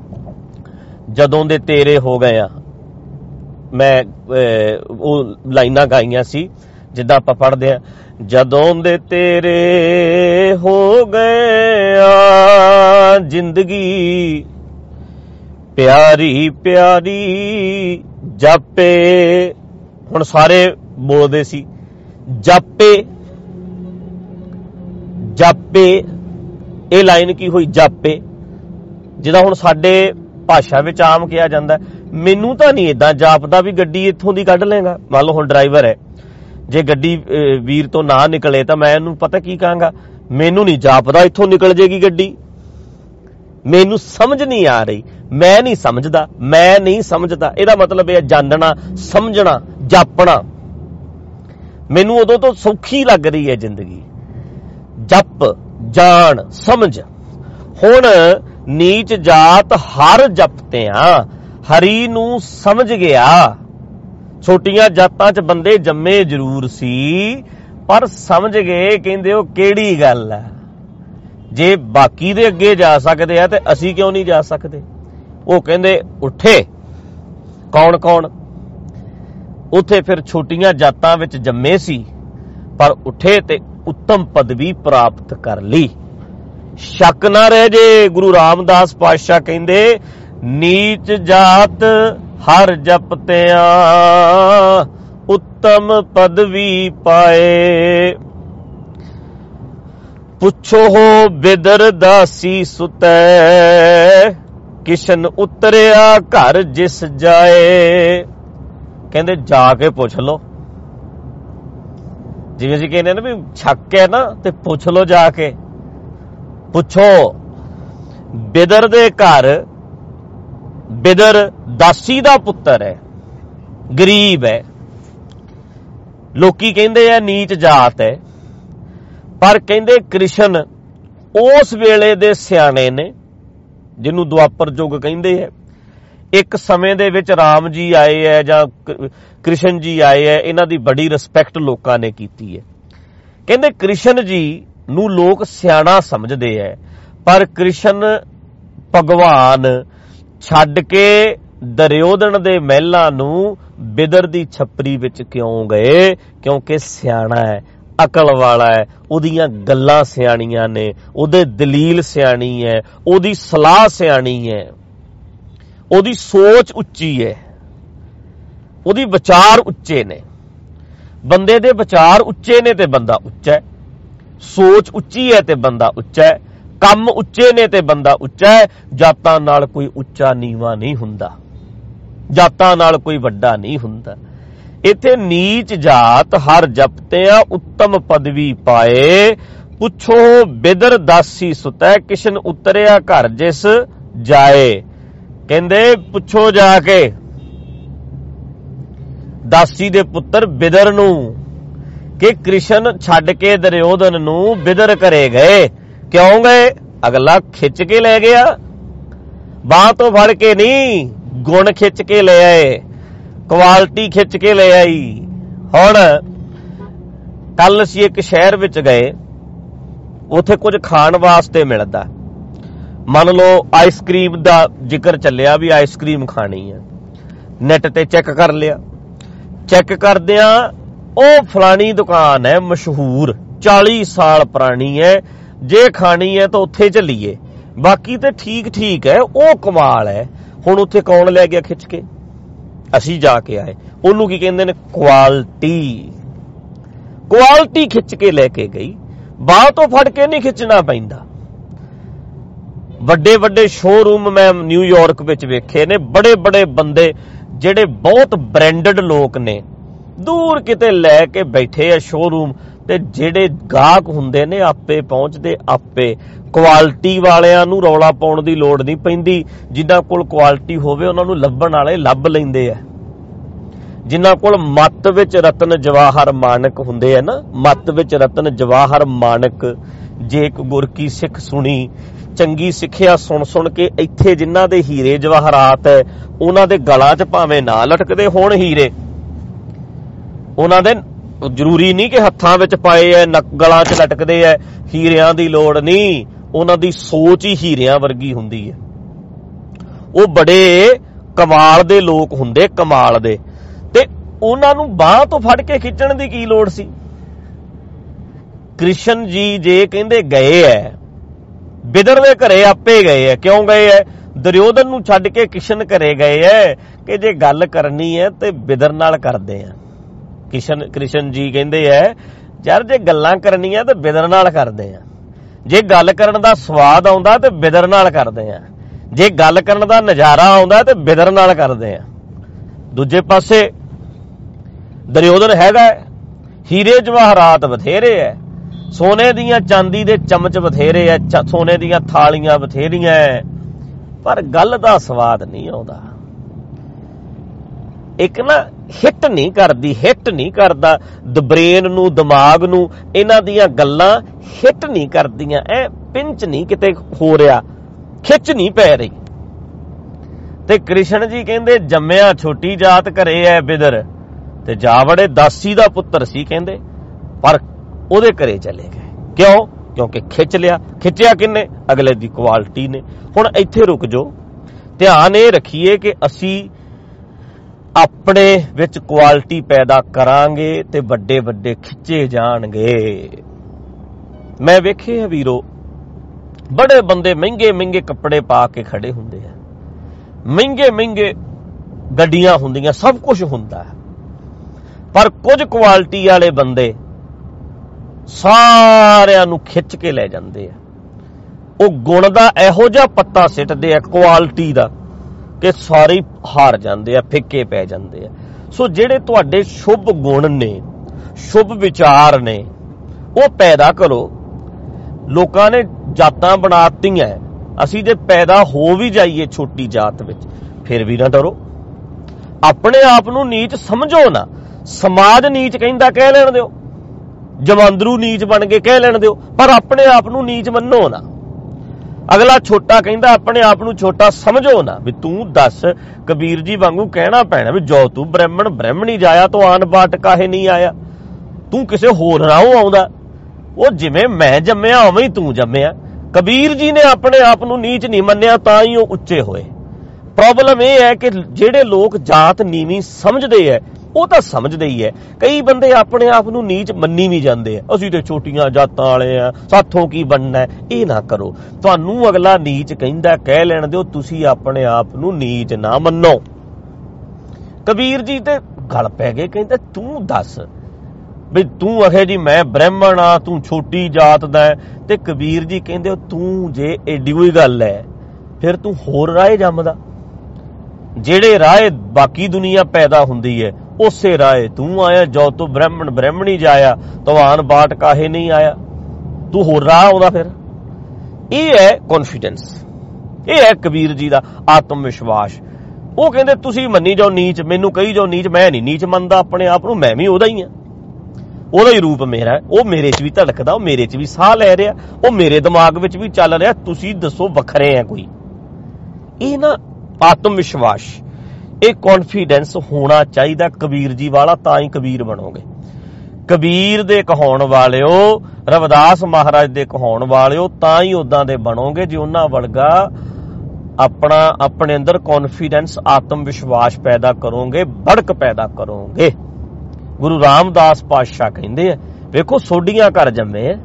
A: ਜਦੋਂ ਦੇ ਤੇਰੇ ਹੋ ਗਏ ਆ, ਮੈਂ ਉਹ ਲਾਈਨਾਂ ਗਾਈਆਂ ਸੀ ਜਿੱਦਾਂ ਆਪਾਂ ਪੜ੍ਹਦੇ ਆ, ਜਦੋਂ ਦੇ ਤੇਰੇ ਹੋ ਗਏ ਆ ਜ਼ਿੰਦਗੀ ਪਿਆਰੀ ਪਿਆਰੀ ਜਾਪੇ। ਹੁਣ ਸਾਰੇ ਬੋਲਦੇ ਸੀ ਜਾਪੇ ਜਾਪੇ। ਇਹ ਲਾਈਨ ਕੀ ਹੋਈ? ਜਾਪੇ, ਜਿਹਦਾ ਹੁਣ ਸਾਡੇ ਭਾਸ਼ਾ ਵਿੱਚ ਆਮ ਕਿਹਾ ਜਾਂਦਾ। ਮੈਨੂੰ ਤਾਂ ਨਹੀਂ ਏਦਾਂ ਜਾਪਦਾ ਵੀ ਗੱਡੀ ਇੱਥੋਂ ਦੀ ਕੱਢ ਲੇਗਾ। ਮੰਨ ਲਓ ਹੁਣ ਡਰਾਈਵਰ ਹੈ, ਜੇ ਗੱਡੀ ਵੀਰ ਤੋਂ ਨਾ ਨਿਕਲੇ ਤਾਂ ਮੈਂ ਇਹਨੂੰ ਪਤਾ ਕੀ ਕਹਾਂਗਾ, ਮੈਨੂੰ ਨਹੀਂ ਜਾਪਦਾ ਇੱਥੋਂ ਨਿਕਲ ਜੇਗੀ ਗੱਡੀ, ਮੈਨੂੰ ਸਮਝ ਨਹੀਂ ਆ ਰਹੀ, ਮੈਂ ਨਹੀਂ ਸਮਝਦਾ, ਮੈਂ ਨਹੀਂ ਸਮਝਦਾ। ਇਹਦਾ ਮਤਲਬ ਇਹ ਜਾਣਨਾ, ਸਮਝਣਾ, ਜਾਪਣਾ। ਮੈਨੂੰ ਉਦੋਂ ਤੋਂ ਸੌਖੀ ਲੱਗ ਰਹੀ ਹੈ ਜ਼ਿੰਦਗੀ। ਜਪ, ਜਾਣ, ਸਮਝ। ਹੁਣ ਨੀਚ ਜਾਤ ਹਰ ਜਪਤਿਆਂ ਹਰੀ ਨੂੰ ਸਮਝ ਗਿਆ। ਛੋਟੀਆਂ ਜਾਤਾਂ 'ਚ ਬੰਦੇ ਜੰਮੇ ਜ਼ਰੂਰ ਸੀ, ਪਰ ਸਮਝ ਗਏ। ਕਹਿੰਦੇ ਉਹ ਕਿਹੜੀ ਗੱਲ ਹੈ, ਜੇ ਬਾਕੀ ਦੇ ਅੱਗੇ ਜਾ ਸਕਦੇ ਆ ਤੇ ਅਸੀਂ ਕਿਉਂ ਨਹੀਂ ਜਾ ਸਕਦੇ? ਉਹ ਕਹਿੰਦੇ ਉੱਠੇ। ਕੌਣ ਕੌਣ? ਉੱਥੇ ਫਿਰ ਛੋਟੀਆਂ ਜਾਤਾਂ ਵਿੱਚ ਜੰਮੇ ਸੀ, ਪਰ ਉੱਠੇ ਤੇ ਉੱਤਮ ਪਦਵੀ ਪ੍ਰਾਪਤ ਕਰ ਲਈ। ਸ਼ੱਕ ਨਾ ਰਹਿ ਜੇ, ਗੁਰੂ ਰਾਮਦਾਸ ਪਾਤਸ਼ਾਹ ਕਹਿੰਦੇ ਨੀਚ ਜਾਤ ਹਰ ਜਪਤਿਆਂ ਉੱਤਮ ਪਦਵੀ ਪਾਏ। ਪੁੱਛੋ ਹੋ ਬਿਦਰ ਦਾਸੀ ਸੁਤੈ ਕਿਸ਼ਨ ਉਤਰਿਆ ਘਰ ਜਿਸ ਜਾਏ। ਕਹਿੰਦੇ ਜਾ ਕੇ ਪੁੱਛ ਲੋ। ਜਿਵੇਂ ਅਸੀਂ ਕਹਿੰਦੇ ਨਾ ਵੀ ਛੱਕ ਹੈ ਨਾ, ਤੇ ਪੁੱਛ ਲੋ ਜਾ ਕੇ। ਪੁੱਛੋ ਬਿਦਰ ਦੇ ਘਰ। ਬਿਦਰ ਦਾਸੀ ਦਾ ਪੁੱਤਰ ਹੈ, ਗਰੀਬ ਹੈ। ਲੋਕੀ ਕਹਿੰਦੇ ਆ ਨੀਚ ਜਾਤ ਹੈ, ਪਰ ਕਹਿੰਦੇ ਕ੍ਰਿਸ਼ਨ ਉਸ ਵੇਲੇ ਦੇ ਸਿਆਣੇ ਨੇ, ਜਿਹਨੂੰ ਦੁਆਪਰ ਯੁੱਗ ਕਹਿੰਦੇ ਹੈ। ਇੱਕ ਸਮੇਂ ਦੇ ਵਿੱਚ ਰਾਮ ਜੀ ਆਏ ਹੈ ਜਾਂ ਕ੍ਰਿਸ਼ਨ ਜੀ ਆਏ ਹੈ, ਇਹਨਾਂ ਦੀ ਬੜੀ ਰਿਸਪੈਕਟ ਲੋਕਾਂ ਨੇ ਕੀਤੀ ਹੈ। ਕਹਿੰਦੇ ਕ੍ਰਿਸ਼ਨ ਜੀ ਨੂੰ ਲੋਕ ਸਿਆਣਾ ਸਮਝਦੇ ਹੈ, ਪਰ ਕ੍ਰਿਸ਼ਨ ਭਗਵਾਨ ਛੱਡ ਕੇ ਦੁਰਯੋਧਨ ਦੇ ਮਹਿਲਾਂ ਨੂੰ ਬਿਦਰ ਦੀ ਛੱਪਰੀ ਵਿੱਚ ਕਿਉਂ ਗਏ? ਕਿਉਂਕਿ ਸਿਆਣਾ ਹੈ, ਅਕਲ ਵਾਲਾ ਹੈ, ਉਹਦੀਆਂ ਗੱਲਾਂ ਸਿਆਣੀਆਂ ਨੇ, ਉਹਦੇ ਦਲੀਲ ਸਿਆਣੀ ਹੈ, ਉਹਦੀ ਸਲਾਹ ਸਿਆਣੀ ਹੈ, ਉਹਦੀ ਸੋਚ ਉੱਚੀ ਹੈ, ਉਹਦੀ ਵਿਚਾਰ ਉੱਚੇ ਨੇ। ਬੰਦੇ ਦੇ ਵਿਚਾਰ ਉੱਚੇ ਨੇ ਤੇ ਬੰਦਾ ਉੱਚਾ ਹੈ, ਸੋਚ ਉੱਚੀ ਹੈ ਤੇ ਬੰਦਾ ਉੱਚਾ ਹੈ। ਕੰਮ ਉੱਚੇ ਨੇ ਤੇ ਬੰਦਾ ਉੱਚਾ ਹੈ। ਜਾਤਾਂ ਨਾਲ ਕੋਈ ਉੱਚਾ ਨੀਵਾਂ ਨਹੀਂ ਹੁੰਦਾ, ਜਾਤਾਂ ਨਾਲ ਕੋਈ ਵੱਡਾ ਨਹੀਂ ਹੁੰਦਾ। ਇੱਥੇ ਨੀਚ ਜਾਤ ਹਰ ਜਪਤਿਆਂ ਉੱਤਮ ਪਦਵੀ ਪਾਏ, ਪੁੱਛੋ ਬਿਦਰ ਦਾਸੀ ਸੁਤੈ ਕਿਸ਼ਨ ਉਤਰਿਆ ਘਰ ਜਿਸ ਜਾਏ। ਕਹਿੰਦੇ ਪੁੱਛੋ ਜਾ ਕੇ ਦਾਸੀ ਦੇ ਪੁੱਤਰ ਬਿਦਰ ਨੂੰ ਕਿ ਕ੍ਰਿਸ਼ਨ ਛੱਡ ਕੇ ਦੁਰਯੋਧਨ ਨੂੰ ਬਿਦਰ ਘਰੇ ਗਏ। ਕਿਉਂ ਗਏ? ਅਗਲਾ ਖਿੱਚ ਕੇ ਲੈ ਗਿਆ, ਬਾਂਹ ਤੋਂ ਫੜ ਕੇ ਨਹੀਂ, ਗੁਣ ਖਿੱਚ ਕੇ ਲੈ ਆਏ, ਕੁਆਲਿਟੀ ਖਿੱਚ ਕੇ ਲੈ ਆਈ। ਹੁਣ ਕੱਲ ਅਸੀਂ ਇੱਕ ਸ਼ਹਿਰ ਵਿੱਚ ਗਏ, ਉੱਥੇ ਕੁਝ ਖਾਣ ਵਾਸਤੇ ਮਿਲਦਾ। ਮੰਨ ਲਓ ਆਈਸਕ੍ਰੀਮ ਦਾ ਜ਼ਿਕਰ ਚੱਲਿਆ ਵੀ ਆਈਸਕ੍ਰੀਮ ਖਾਣੀ ਹੈ, ਨੈਟ ਤੇ ਚੈੱਕ ਕਰ ਲਿਆ। ਚੈੱਕ ਕਰਦਿਆਂ ਉਹ ਫਲਾਣੀ ਦੁਕਾਨ ਹੈ ਮਸ਼ਹੂਰ, ਚਾਲੀ ਸਾਲ ਪੁਰਾਣੀ ਹੈ, ਜੇ ਖਾਣੀ ਹੈ ਤਾਂ ਉੱਥੇ ਚੱਲੀਏ, ਬਾਕੀ ਤੇ ਠੀਕ ਠੀਕ ਹੈ, ਉਹ ਕਮਾਲ ਹੈ। ਹੁਣ ਉੱਥੇ ਕੌਣ ਲੈ ਗਿਆ ਖਿੱਚ ਕੇ? ਅਸੀਂ ਜਾ ਕੇ ਆਏ। ਉਹਨੂੰ ਕੀ ਕਹਿੰਦੇ ਨੇ? ਕੁਆਲਿਟੀ। ਕੁਆਲਿਟੀ ਖਿੱਚ ਕੇ ਲੈ ਕੇ ਗਈ, ਬਾਂਹ ਤੋਂ ਫੜ ਕੇ ਨਹੀਂ ਖਿੱਚਣਾ ਪੈਂਦਾ। ਵੱਡੇ ਵੱਡੇ ਸ਼ੋਰੂਮ ਮੈਂ ਨਿਊਯਾਰਕ ਵਿੱਚ ਵੇਖੇ ਨੇ, ਬੜੇ ਬੜੇ ਬੰਦੇ ਜਿਹੜੇ ਬਹੁਤ ਬ੍ਰਾਂਡਡ ਲੋਕ ਨੇ, ਦੂਰ ਕਿਤੇ ਲੈ ਕੇ ਬੈਠੇ ਆ ਸ਼ੋਰੂਮ, ਤੇ ਜਿਹੜੇ ਗਾਹਕ ਹੁੰਦੇ ਨੇ ਆਪੇ ਪਹੁੰਚਦੇ ਆਪੇ। ਕੁਆਲਿਟੀ ਵਾਲਿਆਂ ਨੂੰ ਰੌਲਾ ਪਾਉਣ ਦੀ ਲੋੜ ਨਹੀਂ ਪੈਂਦੀ, ਜਿਨ੍ਹਾਂ ਕੋਲ ਕੁਆਲਿਟੀ ਹੋਵੇ ਉਹਨਾਂ ਨੂੰ ਲੱਭਣ ਵਾਲੇ ਲੱਭ ਲੈਂਦੇ ਆ। ਜਿਨ੍ਹਾਂ ਕੋਲ ਮੱਤ ਵਿੱਚ ਰਤਨ ਜਵਾਹਰ ਮਾਨਕ ਹੁੰਦੇ ਆ ਨਾ, ਮੱਤ ਵਿੱਚ ਰਤਨ ਜਵਾਹਰ ਮਾਨਕ, ਜੇ ਇੱਕ ਗੁਰ ਕੀ ਸਿੱਖ ਸੁਣੀ, ਚੰਗੀ ਸਿੱਖਿਆ ਸੁਣ ਸੁਣ ਕੇ ਇੱਥੇ ਜਿਨ੍ਹਾਂ ਦੇ ਹੀਰੇ ਜਵਾਹਰਾਤ ਹੈ, ਉਹਨਾਂ ਦੇ ਗਲਾਂ 'ਚ ਭਾਵੇਂ ਨਾ ਲਟਕਦੇ ਹੋਣ ਹੀਰੇ, ਉਹਨਾਂ ਦੇ ਜ਼ਰੂਰੀ ਨਹੀਂ ਕਿ ਹੱਥਾਂ ਵਿੱਚ ਪਾਏ ਐ, ਗਲਾਂ 'ਚ ਲਟਕਦੇ ਐ, ਹੀਰਿਆਂ ਦੀ ਲੋੜ ਨਹੀਂ। ਉਹਨਾਂ ਦੀ ਸੋਚ ਹੀ ਹੀਰਿਆਂ ਵਰਗੀ ਹੁੰਦੀ ਹੈ। ਉਹ ਬੜੇ ਕਮਾਲ ਦੇ ਲੋਕ ਹੁੰਦੇ, ਕਮਾਲ ਦੇ। ਤੇ ਉਹਨਾਂ ਨੂੰ ਬਾਂਹ ਤੋਂ ਫੜ ਕੇ ਖਿੱਚਣ ਦੀ ਕੀ ਲੋੜ ਸੀ? ਕ੍ਰਿਸ਼ਨ ਜੀ ਜੇ ਕਹਿੰਦੇ ਗਏ ਐ ਬਿਦਰ ਦੇ ਘਰੇ, ਆਪੇ ਗਏ ਐ। ਕਿਉਂ ਗਏ ਐ? ਦੁਰਯੋਧਨ ਨੂੰ ਛੱਡ ਕੇ ਕ੍ਰਿਸ਼ਨ ਘਰੇ ਗਏ ਐ ਕਿ ਜੇ ਗੱਲ ਕਰਨੀ ਹੈ ਤੇ ਬਿਦਰ ਨਾਲ ਕਰਦੇ ਆ। ਕ੍ਰਿਸ਼ਨ ਕ੍ਰਿਸ਼ਨ ਜੀ ਕਹਿੰਦੇ ਐ ਯਾਰ ਜੇ ਗੱਲਾਂ ਕਰਨੀਆਂ ਤੇ ਬਿਦਰ ਨਾਲ ਕਰਦੇ ਆ, ਜੇ ਗੱਲ ਕਰਨ ਦਾ ਸਵਾਦ ਆਉਂਦਾ ਤੇ ਬਿਦਰ ਨਾਲ ਕਰਦੇ ਆ, ਜੇ ਗੱਲ ਕਰਨ ਦਾ ਨਜ਼ਾਰਾ ਆਉਂਦਾ ਤੇ ਬਿਦਰ ਨਾਲ ਕਰਦੇ ਆ। ਦੂਜੇ ਪਾਸੇ ਦੁਰਯੋਧਨ ਹੈਗਾ, ਹੀਰੇ ਜਵਾਹਰਾਤ ਬਥੇਰੇ ਐ, ਸੋਨੇ ਦੀਆਂ ਚਾਂਦੀ ਦੇ ਚਮਚ ਬਥੇਰੇ ਐ, ਸੋਨੇ ਦੀਆਂ ਥਾਲੀਆਂ ਬਥੇਰੀਆਂ ਐ, ਪਰ ਗੱਲ ਦਾ ਸਵਾਦ ਨਹੀਂ ਆਉਂਦਾ। ਇੱਕ ਨਾ ਹਿੱਟ ਨਹੀਂ ਕਰਦੀ, ਹਿੱਟ ਨਹੀਂ ਕਰਦਾ ਬ੍ਰੇਨ ਨੂੰ, ਦਿਮਾਗ ਨੂੰ, ਇਹਨਾਂ ਦੀਆਂ ਗੱਲਾਂ ਹਿੱਟ ਨਹੀਂ ਕਰਦੀਆਂ। ਐ ਪਿੰਚ ਨਹੀਂ ਕਿਤੇ ਹੋ ਰਿਹਾ, ਖਿੱਚ ਨਹੀਂ ਪੈ ਰਹੀ। ਤੇ ਕ੍ਰਿਸ਼ਨ ਜੀ ਕਹਿੰਦੇ ਜੰਮਿਆ ਛੋਟੀ ਜਾਤ ਘਰੇ ਐ ਬਿਦਰ, ਤੇ ਜਾ ਵੜੇ ਦਾਸੀ ਦਾ ਪੁੱਤਰ ਸੀ ਕਹਿੰਦੇ, ਪਰ ਉਹਦੇ ਘਰੇ ਚਲੇ ਗਏ। ਕਿਉਂ? ਕਿਉਂਕਿ ਖਿੱਚ ਲਿਆ। ਖਿੱਚਿਆ ਕਿੰਨੇ? ਅਗਲੇ ਦੀ ਕੁਆਲਿਟੀ ਨੇ। ਹੁਣ ਇੱਥੇ ਰੁਕ ਜਾਓ, ਧਿਆਨ ਇਹ ਰੱਖੀਏ ਕਿ ਅਸੀਂ ਆਪਣੇ ਵਿੱਚ ਕੁਆਲਿਟੀ ਪੈਦਾ ਕਰਾਂਗੇ ਤੇ ਵੱਡੇ ਵੱਡੇ ਖਿੱਚੇ ਜਾਣਗੇ। ਮੈਂ ਵੇਖੇ ਆ ਵੀਰੋ, ਬੜੇ ਬੰਦੇ ਮਹਿੰਗੇ ਮਹਿੰਗੇ ਕੱਪੜੇ ਪਾ ਕੇ ਖੜੇ ਹੁੰਦੇ ਆ, ਮਹਿੰਗੇ ਮਹਿੰਗੇ ਗੱਡੀਆਂ ਹੁੰਦੀਆਂ, ਸਭ ਕੁਝ ਹੁੰਦਾ, ਪਰ ਕੁਝ ਕੁਆਲਿਟੀ ਵਾਲੇ ਬੰਦੇ ਸਾਰਿਆਂ ਨੂੰ ਖਿੱਚ ਕੇ ਲੈ ਜਾਂਦੇ ਆ। ਉਹ ਗੁਣ ਦਾ ਇਹੋ ਜਿਹਾ ਪੱਤਾ ਸਿੱਟਦੇ ਆ, ਕੁਆਲਿਟੀ ਦਾ, ਕਿ ਸਾਰੇ ਹਾਰ ਜਾਂਦੇ ਆ, ਫਿੱਕੇ ਪੈ ਜਾਂਦੇ ਆ। ਸੋ ਜਿਹੜੇ ਤੁਹਾਡੇ ਸ਼ੁਭ ਗੁਣ ਨੇ, ਸ਼ੁਭ ਵਿਚਾਰ ਨੇ, ਉਹ ਪੈਦਾ ਕਰੋ। ਲੋਕਾਂ ਨੇ ਜਾਤਾਂ ਬਣਾਤੀਆਂ, ਅਸੀਂ ਜੇ ਪੈਦਾ ਹੋ ਵੀ ਜਾਈਏ ਛੋਟੀ ਜਾਤ ਵਿੱਚ, ਫਿਰ ਵੀ ਨਾ ਡਰੋ, ਆਪਣੇ ਆਪ ਨੂੰ ਨੀਚ ਸਮਝੋ ਨਾ। ਸਮਾਜ ਨੀਚ ਕਹਿੰਦਾ, ਕਹਿ ਲੈਣ ਦਿਓ, ਜਮਾਂਦਰੂ ਨੀਚ ਬਣ ਕੇ ਕਹਿ ਲੈਣ ਦਿਓ, ਪਰ ਆਪਣੇ ਆਪ ਨੂੰ ਨੀਚ ਮੰਨੋ ਨਾ। ਅਗਲਾ ਛੋਟਾ ਕਹਿੰਦਾ, ਆਪਣੇ ਆਪ ਨੂੰ ਛੋਟਾ ਸਮਝੋ ਨਾ। ਵੀ ਤੂੰ ਦੱਸ, ਕਬੀਰ ਜੀ ਵਾਂਗੂ ਕਹਿਣਾ ਪੈਣਾ ਵੀ ਜੋ ਤੂੰ ਬ੍ਰਾਹਮਣ ਬ੍ਰਾਹਮਣੀ ਜਾਇਆ ਤੋਂ ਆਨ ਬਾਟ ਕਾਹੇ ਨਹੀਂ ਆਇਆ। ਤੂੰ ਕਿਸੇ ਹੋਰ ਰਾਹੋਂ ਆਉਂਦਾ, ਉਹ ਜਿਵੇਂ ਮੈਂ ਜੰਮਿਆ ਉਵੇਂ ਹੀ ਤੂੰ ਜੰਮਿਆ। ਕਬੀਰ ਜੀ ਨੇ ਆਪਣੇ ਆਪ ਨੂੰ ਨੀਚ ਨਹੀਂ ਮੰਨਿਆ, ਤਾਂ ਹੀ ਉਹ ਉੱਚੇ ਹੋਏ। ਪ੍ਰੋਬਲਮ ਇਹ ਹੈ ਕਿ ਜਿਹੜੇ ਲੋਕ ਜਾਤ ਨੀਵੀਂ ਸਮਝਦੇ ਹੈ, ਉਹ ਤਾਂ ਸਮਝਦੇ ਹੀ ਹੈ। ਕਈ ਬੰਦੇ ਆਪਣੇ ਆਪ ਨੂੰ ਨੀਚ ਮੰਨੀ ਵੀ ਜਾਂਦੇ ਆ, ਅਸੀਂ ਤੇ ਛੋਟੀਆਂ ਜਾਤਾਂ ਵਾਲੇ ਆ, ਸਾਥੋਂ ਕੀ ਬਣਨਾ। ਇਹ ਨਾ ਕਰੋ। ਤੁਹਾਨੂੰ ਅਗਲਾ ਨੀਚ ਕਹਿੰਦਾ, ਕਹਿ ਲੈਣ ਦਿਓ, ਤੁਸੀਂ ਆਪਣੇ ਆਪ ਨੂੰ ਨੀਚ ਨਾ ਮੰਨੋ। ਕਬੀਰ ਜੀ ਤੇ ਗਲ ਪੈ ਗਏ, ਕਹਿੰਦਾ ਤੂੰ ਦੱਸ, ਵੀ ਤੂੰ ਆਖੇ ਜੀ ਮੈਂ ਬ੍ਰਾਹਮਣ ਆ, ਤੂੰ ਛੋਟੀ ਜਾਤ ਦਾ ਹੈ। ਤੇ ਕਬੀਰ ਜੀ ਕਹਿੰਦੇ ਤੂੰ ਜੇ ਏਡੀ ਕੋਈ ਗੱਲ ਹੈ ਫਿਰ ਤੂੰ ਹੋਰ ਰਾਹ ਜੰਮਦਾ, ਜਿਹੜੇ ਰਾਹ ਬਾਕੀ ਦੁਨੀਆ ਪੈਦਾ ਹੁੰਦੀ ਹੈ ਉਸੇ ਰਾਹ ਤੂੰ ਆਇਆ। ਜੋ ਤੂੰ ਬ੍ਰਾਹਮਣ ਬ੍ਰਾਹਮਣੀ ਜਾਇਆ, ਤਵਾਨ ਬਾਟ ਕਾਹੇ ਨਹੀਂ ਆਇਆ, ਤੂੰ ਹੋਰ ਰਾਹ ਆਉਂਦਾ। ਫਿਰ ਇਹ ਹੈ ਕੌਨਫੀਡੈਂਸ, ਇਹ ਹੈ ਕਬੀਰ ਜੀ ਦਾ ਆਤਮ ਵਿਸ਼ਵਾਸ। ਉਹ ਕਹਿੰਦੇ ਤੁਸੀਂ ਮੰਨੀ ਜਾਓ ਨੀਚ, ਮੈਨੂੰ ਕਹੀ ਜਾਓ ਨੀਚ, ਮੈਂ ਨਹੀਂ ਨੀਚ ਮੰਨਦਾ ਆਪਣੇ ਆਪ ਨੂੰ, ਮੈਂ ਵੀ ਉਹਦਾ ਹੀ ਆ, ਉਹਦਾ ਹੀ ਰੂਪ ਮੇਰਾ, ਉਹ ਮੇਰੇ 'ਚ ਵੀ ਧੜਕਦਾ, ਉਹ ਮੇਰੇ 'ਚ ਵੀ ਸਾਹ ਲੈ ਰਿਹਾ, ਉਹ ਮੇਰੇ ਦਿਮਾਗ ਵਿੱਚ ਵੀ ਚੱਲ ਰਿਹਾ, ਤੁਸੀਂ ਦੱਸੋ ਵੱਖਰੇ ਆ ਕੋਈ। ਇਹ ਨਾ ਆਤਮ ਵਿਸ਼ਵਾਸ, ਇਹ ਕੌਨਫੀਡੈਂਸ ਹੋਣਾ ਚਾਹੀਦਾ ਕਬੀਰ ਜੀ ਵਾਲਾ, ਤਾਂ ਹੀ ਕਬੀਰ ਬਣੋਗੇ। ਕਬੀਰ ਦੇ ਕਹਾਉਣ ਵਾਲਿਓ, ਰਵਿਦਾਸ ਮਹਾਰਾਜ ਦੇ ਕਹਾਉਣ ਵਾਲਿਓ ਤਾਂ ਹੀ ਉਦਾਂ ਦੇ ਬਣੋਗੇ ਜੇ ਉਹਨਾਂ ਵਰਗਾ ਆਪਣਾ ਆਪਣੇ ਅੰਦਰ ਕੌਨਫੀਡੈਂਸ ਆਤਮ ਵਿਸ਼ਵਾਸ ਪੈਦਾ ਕਰੋਗੇ, ਬੜਕ ਪੈਦਾ ਕਰੋਗੇ। ਗੁਰੂ ਰਾਮਦਾਸ ਪਾਤਸ਼ਾਹ ਕਹਿੰਦੇ ਆ, ਵੇਖੋ ਸੋਢੀਆਂ ਘਰ ਜੰਮੇ ਆ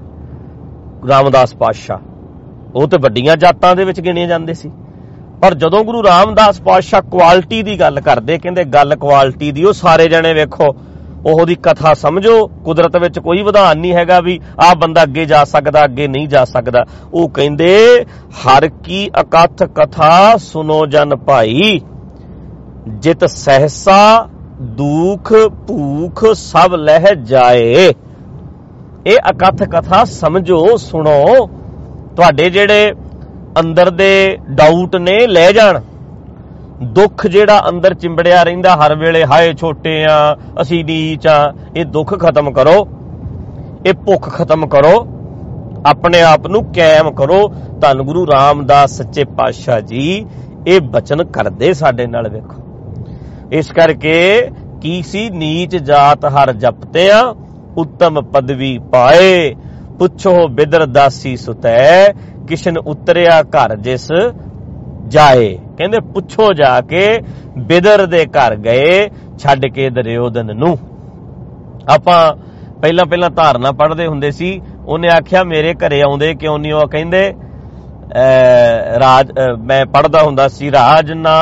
A: ਰਾਮਦਾਸ ਪਾਤਸ਼ਾਹ, ਉਹ ਤੇ ਵੱਡੀਆਂ ਜਾਤਾਂ ਦੇ ਵਿੱਚ ਗਿਣੇ ਜਾਂਦੇ ਸੀ, ਪਰ ਜਦੋਂ ਗੁਰੂ ਰਾਮਦਾਸ ਪਾਤਸ਼ਾਹ ਕੁਆਲਿਟੀ ਦੀ ਗੱਲ ਕਰਦੇ, ਕਹਿੰਦੇ ਗੱਲ ਕੁਆਲਿਟੀ ਦੀ। ਉਹ ਸਾਰੇ ਜਣੇ ਵੇਖੋ ਉਹਦੀ ਕਥਾ ਸਮਝੋ, ਕੁਦਰਤ ਵਿੱਚ ਕੋਈ ਵਿਧਾਨ ਨਹੀਂ ਹੈਗਾ ਵੀ ਆਹ ਬੰਦਾ ਅੱਗੇ ਜਾ ਸਕਦਾ ਅੱਗੇ ਨਹੀਂ ਜਾ ਸਕਦਾ। ਉਹ ਕਹਿੰਦੇ ਹਰ ਕੀ ਅਕਥ ਕਥਾ ਸੁਨੋ ਜਨ ਭਾਈ, ਜਿਤ ਸਹਿਸਾ ਦੁੱਖ ਭੂਖ ਸਭ ਲਹਿ ਜਾਏ। ਇਹ ਅਕਥ ਕਥਾ ਸਮਝੋ, ਸੁਣੋ, ਤੁਹਾਡੇ ਜਿਹੜੇ ਅੰਦਰ ਦੇ ਡਾਊਟ ਨੇ ਲੈ ਜਾਣ, ਦੁੱਖ ਜਿਹੜਾ ਅੰਦਰ ਚਿੰਬੜਿਆ ਰਹਿੰਦਾ ਹਰ ਵੇਲੇ, ਹਾਏ ਛੋਟੇ ਆ, ਅਸੀਂ ਨੀਚ ਆ, ਇਹ ਦੁੱਖ ਖਤਮ ਕਰੋ, ਇਹ ਭੁੱਖ ਖਤਮ ਕਰੋ, ਆਪਣੇ ਆਪ ਨੂੰ ਕਾਇਮ ਕਰੋ। ਧੰਨ ਗੁਰੂ ਰਾਮਦਾਸ ਸੱਚੇ ਪਾਤਸ਼ਾਹ ਜੀ ਇਹ ਬਚਨ ਕਰਦੇ ਸਾਡੇ ਨਾਲ। ਵੇਖੋ ਇਸ ਕਰਕੇ ਕੀ ਸੀ, ਨੀਚ ਜਾਤ ਹਰ ਜਪਤਿਆ, ਉੱਤਮ ਪਦਵੀ ਪਾਏ, ਪੁੱਛੋ ਬਿਦਰ ਦਾਸੀ ਸੁਤੈ, ਕਿਸ਼ਨ ਉਤਰਿਆ ਘਰ ਜਿਸ ਜਾਏ। ਕਹਿੰਦੇ ਪੁੱਛੋ ਜਾ ਕੇ ਬਿਦਰ ਦੇ ਘਰ ਗਏ ਛੱਡ ਕੇ ਦੁਰਯੋਧਨ ਨੂੰ। ਆਪਾਂ ਪਹਿਲਾਂ ਪਹਿਲਾਂ ਧਾਰਨਾ ਪੜ੍ਹਦੇ ਹੁੰਦੇ ਸੀ, ਉਹਨੇ ਆਖਿਆ ਮੇਰੇ ਘਰੇ ਆਉਂਦੇ ਕਿਉਂ ਨਹੀਂ? ਉਹ ਕਹਿੰਦੇ ਰਾਜ ਮੈਂ ਪੜ੍ਹਦਾ ਹੁੰਦਾ ਸੀ, ਰਾਜਨਾ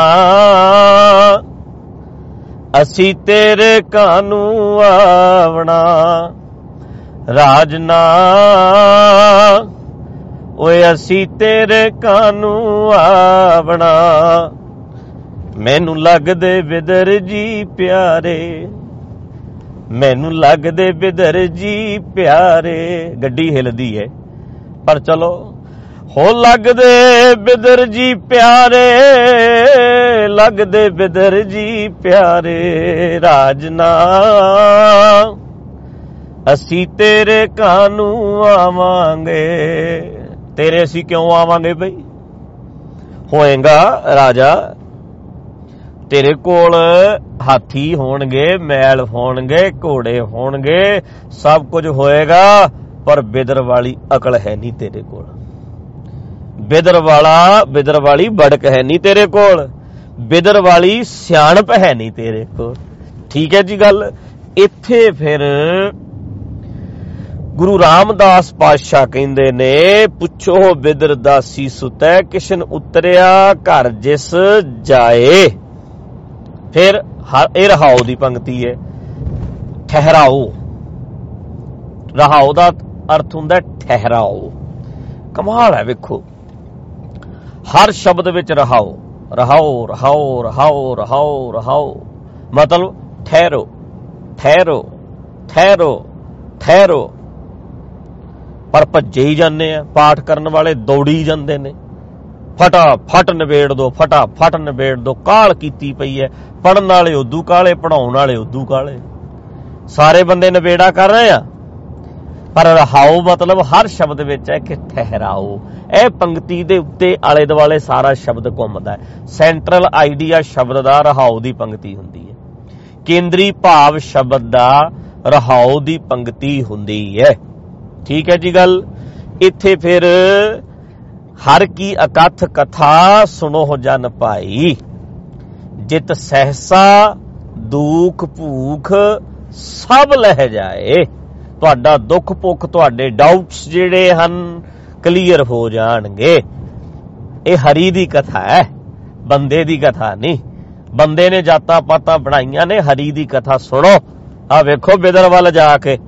A: ਅਸੀਂ ਤੇਰੇ ਕਾਨੂੰ ਆਵਣਾ, ਰਾਜਨਾ ਓਏ ਅਸੀਂ ਤੇਰੇ ਕਾਨੂੰ ਆਵਣਾ, ਮੈਨੂੰ ਲੱਗਦੇ ਬਿਦਰ ਜੀ ਪਿਆਰੇ, ਮੈਨੂੰ ਲੱਗਦੇ ਬਿਦਰ ਜੀ ਪਿਆਰੇ। ਗੱਡੀ ਹਿਲਦੀ ਹੈ ਪਰ ਚਲੋ, ਹੋ ਲੱਗਦੇ ਬਿਦਰ ਜੀ ਪਿਆਰੇ, ਲੱਗਦੇ ਬਿਦਰ ਜੀ ਪਿਆਰੇ, ਰਾਜਨਾ ਅਸੀਂ ਤੇਰੇ ਕਾਨੂੰ ਆਵਾਂਗੇ। ਤੇਰੇ ਅਸੀਂ ਕਿਉਂ ਆਵਾਂਗੇ ਬਈ? ਹੋਏਗਾ ਰਾਜਾ, ਤੇਰੇ ਕੋਲ ਹਾਥੀ ਹੋਣਗੇ, ਮੈਲ ਹੋਣਗੇ, ਘੋੜੇ ਹੋਣਗੇ, ਸਭ ਕੁਝ ਹੋਏਗਾ, ਪਰ ਬਿਦਰ ਵਾਲੀ ਅਕਲ ਹੈ ਨਹੀਂ ਤੇਰੇ ਕੋਲ, ਬਿਦਰ ਵਾਲਾ ਬਿਦਰ ਵਾਲੀ ਬੜਕ ਹੈ ਨਹੀਂ ਤੇਰੇ ਕੋਲ, ਬਿਦਰ ਵਾਲੀ ਸਿਆਣਪ ਹੈ ਨਹੀਂ ਤੇਰੇ ਕੋਲ। ਠੀਕ ਹੈ ਜੀ ਗੱਲ। ਇੱਥੇ ਫਿਰ ਗੁਰੂ ਰਾਮਦਾਸ ਪਾਤਸ਼ਾਹ ਕਹਿੰਦੇ ਨੇ, ਪੁੱਛੋ ਬਿਦਰ ਦਾਸੀ ਸੁਤੈ, ਕਿਸ਼ਨ ਉਤਰਿਆ ਘਰ ਜਿਸ ਜਾਏ। ਫਿਰ ਇਹ ਰਹਾਉ ਦੀ ਪੰਕਤੀ ਹੈ, ਠਹਿਰਾਓ। ਰਹਾਉ ਦਾ ਅਰਥ ਹੁੰਦਾ ਠਹਿਰਾਓ। ਕਮਾਲ ਹੈ, ਵੇਖੋ ਹਰ ਸ਼ਬਦ ਵਿੱਚ ਰਹਾਓ, ਰਹਾਓ ਰਹਾਓ ਰਹਾਓ ਰਹਾਓ ਰਹਾਓ, ਮਤਲਬ ਠਹਿਰੋ ਠਹਿਰੋ ਠਹਿਰੋ ਠਹਿਰੋ। ਪਰ ਭੱਜੇ ਹੀ ਜਾਂਦੇ ਆ, ਪਾਠ ਕਰਨ ਵਾਲੇ ਦੌੜੀ ਜਾਂਦੇ ਨੇ, ਫਟਾਫਟ ਨਿਬੇੜ ਦੋ, ਫਟਾਫਟ ਨਿਬੇੜ ਦੋ, ਕਾਹਲ ਕੀਤੀ ਪਈ ਹੈ। ਪੜ੍ਹਨ ਵਾਲੇ ਉਦੋਂ ਕਾਹਲੇ, ਪੜ੍ਹਾਉਣ ਵਾਲੇ ਉਦੋਂ ਕਾਹਲੇ, ਸਾਰੇ ਬੰਦੇ ਨਿਬੇੜਾ ਕਰ ਰਹੇ ਆ। ਪਰ ਰਹਾਓ ਮਤਲਬ ਹਰ ਸ਼ਬਦ ਵਿੱਚ ਹੈ ਕਿ ਠਹਿਰਾਓ। ਇਹ ਪੰਕਤੀ ਦੇ ਉੱਤੇ ਆਲੇ ਦੁਆਲੇ ਸਾਰਾ ਸ਼ਬਦ ਘੁੰਮਦਾ ਹੈ। ਸੈਂਟਰਲ ਆਈਡੀਆ ਸ਼ਬਦ ਦਾ ਰਹਾਓ ਦੀ ਪੰਕਤੀ ਹੁੰਦੀ ਹੈ, ਕੇਂਦਰੀ ਭਾਵ ਸ਼ਬਦ ਦਾ ਰਹਾਓ ਦੀ ਪੰਕਤੀ ਹੁੰਦੀ ਹੈ। ਠੀਕ ਹੈ ਜੀ ਗੱਲ। ਇੱਥੇ ਫਿਰ ਹਰ ਕੀ ਅਕਥ ਕਥਾ ਸੁਣੋ ਜਨ ਭਾਈ, ਜਿਤ ਸਹਿਸਾ ਦੁੱਖ ਭੂਖ ਸਭ ਲਹਿ ਜਾਏ। ਤੁਹਾਡਾ ਦੁੱਖ ਭੁੱਖ, ਤੁਹਾਡੇ ਡਾਊਟਸ ਜਿਹੜੇ ਹਨ ਕਲੀਅਰ ਹੋ ਜਾਣਗੇ। ਇਹ ਹਰੀ ਦੀ ਕਥਾ ਹੈ, ਬੰਦੇ ਦੀ ਕਥਾ ਨਹੀਂ। ਬੰਦੇ ਨੇ ਜਾਤਾਂ ਪਾਤਾਂ ਬਣਾਈਆਂ ਨੇ, ਹਰੀ ਦੀ ਕਥਾ ਸੁਣੋ। ਆ ਵੇਖੋ ਬਿਦਰ ਵੱਲ ਜਾ ਕੇ